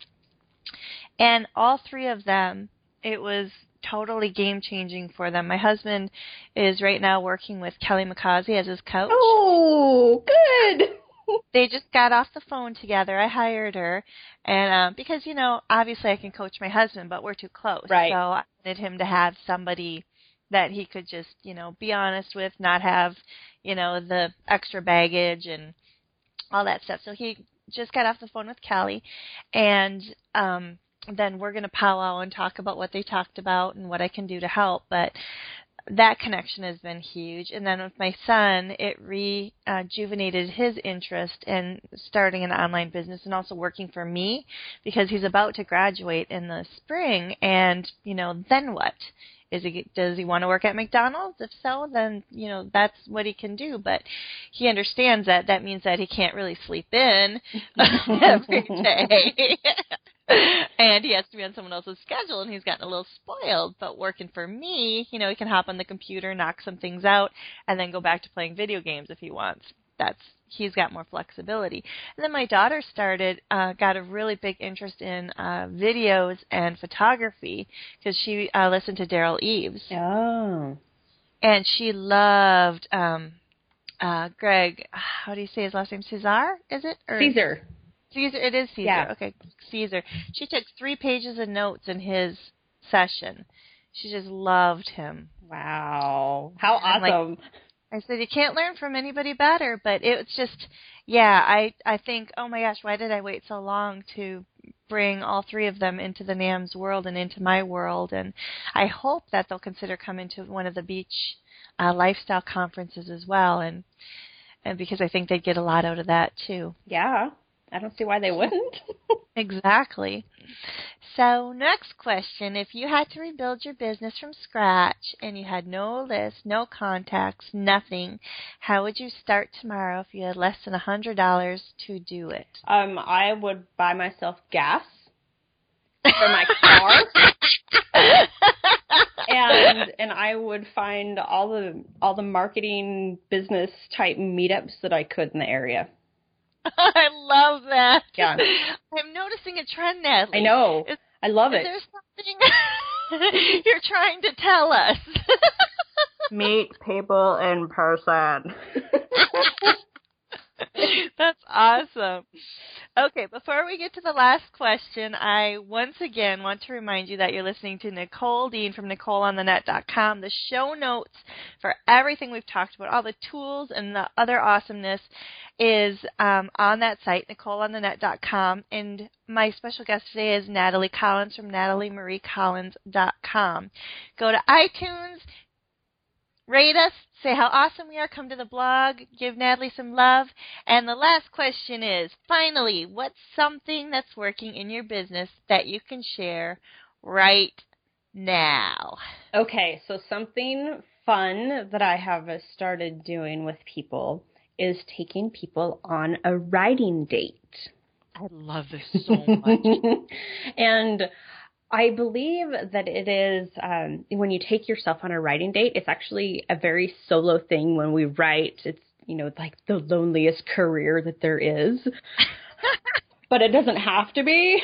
and all three of them, it was totally game-changing for them. My husband is right now working with Kelly McCausey as his coach. Oh, good. They just got off the phone together. I hired her, and uh, because, you know, obviously I can coach my husband, but we're too close. Right. So I wanted him to have somebody that he could just, you know, be honest with, not have, you know, the extra baggage and all that stuff. So he just got off the phone with Kelly, and um, then we're going to powwow and talk about what they talked about and what I can do to help. But that connection has been huge. And then with my son, it rejuvenated his interest in starting an online business and also working for me, because he's about to graduate in the spring. And, you know, then what? Is he, does he want to work at McDonald's? If so, then, you know, that's what he can do. But he understands that that means that he can't really sleep in every day. And he has to be on someone else's schedule, and he's gotten a little spoiled. But working for me, you know, he can hop on the computer, knock some things out, and then go back to playing video games if he wants. That's, he's got more flexibility. And then my daughter started, uh, got a really big interest in uh, videos and photography, because she uh, listened to Daryl Eves. Oh. And she loved um, uh, Greg, how do you say his last name? Cesar, is it? Or Caesar. Caesar, it is Caesar. Yeah. Okay, Caesar. She took three pages of notes in his session. She just loved him. Wow. How And, awesome. like, I said, you can't learn from anybody better, but it's just, yeah, I, I think, oh my gosh, why did I wait so long to bring all three of them into the NAMS world and into my world? And I hope that they'll consider coming to one of the beach uh, lifestyle conferences as well, and and because I think they'd get a lot out of that too. Yeah. I don't see why they wouldn't. Exactly. So next question, if you had to rebuild your business from scratch and you had no list, no contacts, nothing, how would you start tomorrow if you had less than one hundred dollars to do it? Um, I would buy myself gas for my car. and and I would find all the all the marketing business type meetups that I could in the area. I love that. Yeah. I'm noticing a trend, Natalie. I know. It's I love Is it. there something you're trying to tell us? Meet people in person. That's awesome. Okay, before we get to the last question, I once again want to remind you that you're listening to Nicole Dean from Nicole On The Net dot com. The show notes for everything we've talked about, all the tools and the other awesomeness, is um, on that site, Nicole On The Net dot com. And my special guest today is Natalie Collins from Natalie Marie Collins dot com. Go to iTunes, rate us, say how awesome we are, come to the blog, give Natalie some love. And the last question is, finally, what's something that's working in your business that you can share right now? Okay, so something fun that I have started doing with people is taking people on a writing date. I love this so much. And I believe that it is, um, when you take yourself on a writing date, it's actually a very solo thing when we write. It's, you know, like the loneliest career that there is. But it doesn't have to be.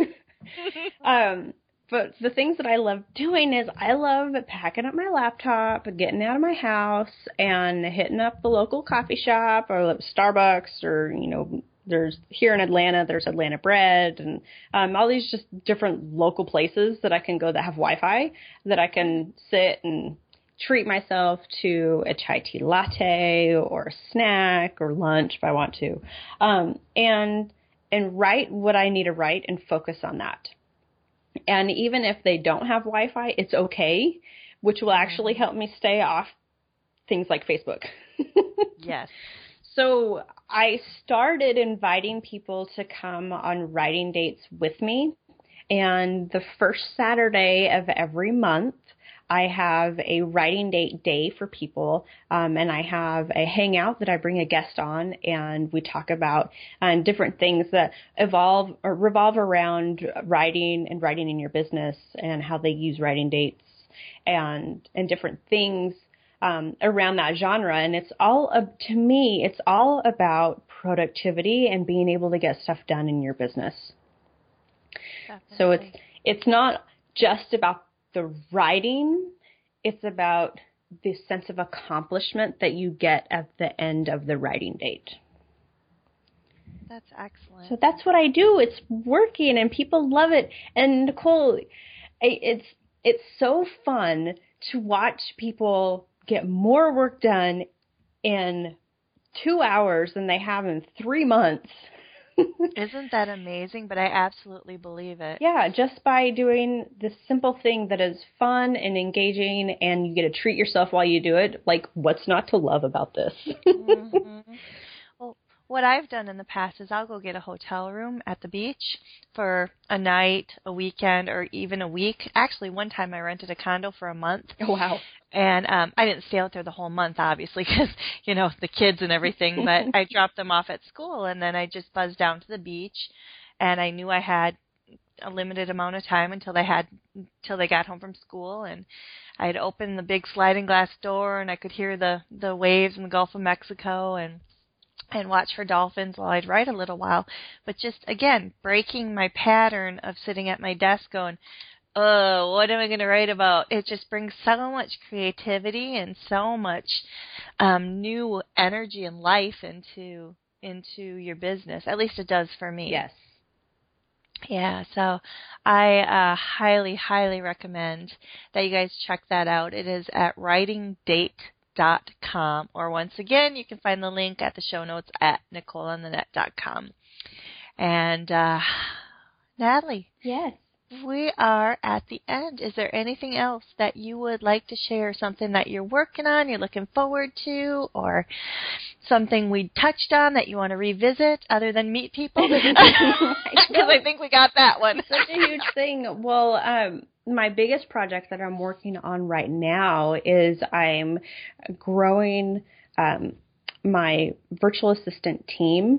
um, but the things that I love doing is I love packing up my laptop, getting out of my house, and hitting up the local coffee shop or Starbucks or, you know, there's here in Atlanta, there's Atlanta Bread and um, all these just different local places that I can go that have Wi-Fi that I can sit and treat myself to a chai tea latte or a snack or lunch if I want to, um, and and write what I need to write and focus on that. And even if they don't have Wi-Fi, it's okay, which will actually help me stay off things like Facebook. Yes. So I started inviting people to come on writing dates with me. And the first Saturday of every month, I have a writing date day for people. Um, and I have a hangout that I bring a guest on, and we talk about um, different things that evolve or revolve around writing and writing in your business and how they use writing dates and, and different things Um, around that genre. And it's all, uh, to me, it's all about productivity and being able to get stuff done in your business. Definitely. So it's, it's not just about the writing, it's about the sense of accomplishment that you get at the end of the writing date. That's excellent. So that's what I do. It's working and people love it. And Nicole, it's, it's so fun to watch people get more work done in two hours than they have in three months. Isn't that amazing? But I absolutely believe it. Yeah, just by doing this simple thing that is fun and engaging, and you get to treat yourself while you do it. Like, what's not to love about this? Mm-hmm. Well, what I've done in the past is I'll go get a hotel room at the beach for a night, a weekend, or even a week. Actually, one time I rented a condo for a month. Oh, wow. And um, I didn't stay out there the whole month, obviously, because, you know, the kids and everything. But I dropped them off at school, and then I just buzzed down to the beach. And I knew I had a limited amount of time until they had until they got home from school. And I'd open the big sliding glass door, and I could hear the, the waves in the Gulf of Mexico and and watch for dolphins while I'd write a little while. But just, again, breaking my pattern of sitting at my desk going, oh, what am I going to write about? It just brings so much creativity and so much um, new energy and life into into your business. At least it does for me. Yes. Yeah, so I uh, highly, highly recommend that you guys check that out. It is at writing date dot com, or once again, you can find the link at the show notes at Nicole On The Net dot com. And uh, Natalie. Yes. We are at the end. Is there anything else that you would like to share, something that you're working on, you're looking forward to, or something we touched on that you want to revisit other than meet people? Because I think we got that one. Such a huge thing. Well, um, my biggest project that I'm working on right now is I'm growing um, my virtual assistant team.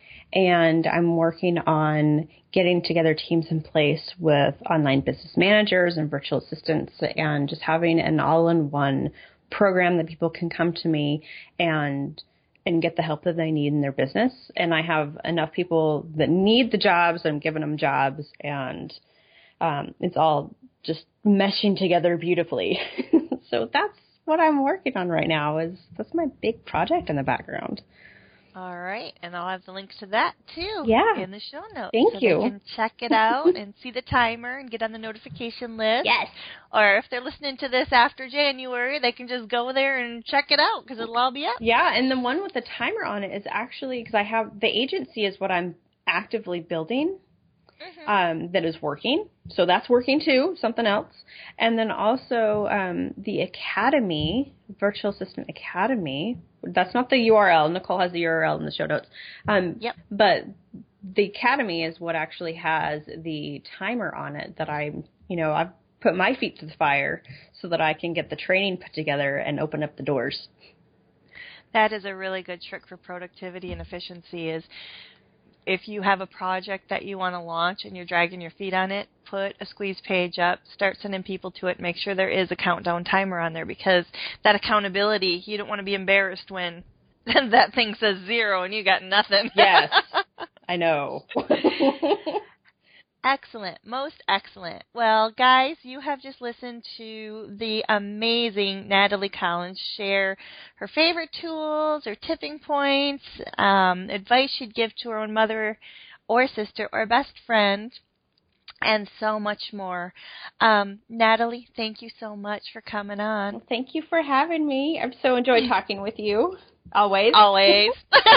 And I'm working on getting together teams in place with online business managers and virtual assistants and just having an all-in-one program that people can come to me and and get the help that they need in their business. And I have enough people that need the jobs. I'm giving them jobs, and um, it's all just meshing together beautifully. So that's what I'm working on right now. Is that's my big project in the background. All right, and I'll have the links to that too Yeah. in the show notes. Thank so you. They can check it out and see the timer and get on the notification list. Yes. Or if they're listening to this after January, they can just go there and check it out because it'll all be up. Yeah, and the one with the timer on it is actually because I have the agency is what I'm actively building. Mm-hmm. Um, that is working. So that's working too, something else. And then also um, the Academy, Virtual Assistant Academy. That's not the U R L. Nicole has the U R L in the show notes. Um, yep. But the Academy is what actually has the timer on it that I'm, you know, I've put my feet to the fire so that I can get the training put together and open up the doors. That is a really good trick for productivity and efficiency is if you have a project that you want to launch and you're dragging your feet on it, put a squeeze page up, start sending people to it, make sure there is a countdown timer on there because that accountability, you don't want to be embarrassed when that thing says zero and you got nothing. Yes, I know. Excellent. Most excellent. Well, guys, you have just listened to the amazing Natalie Collins share her favorite tools or tipping points, um, advice she'd give to her own mother or sister or best friend, and so much more. Um, Natalie, thank you so much for coming on. Well, thank you for having me. I've so enjoyed talking with you. Always. Always.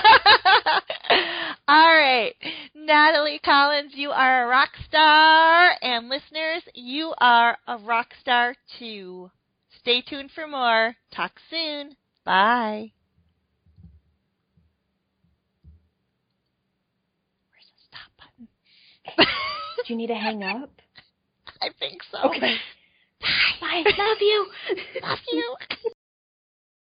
All right. Natalie Collins, you are a rock star. And listeners, you are a rock star too. Stay tuned for more. Talk soon. Bye. Where's the stop button? Do you need to hang up? I think so. Okay. Bye. Bye. Love you. Love you.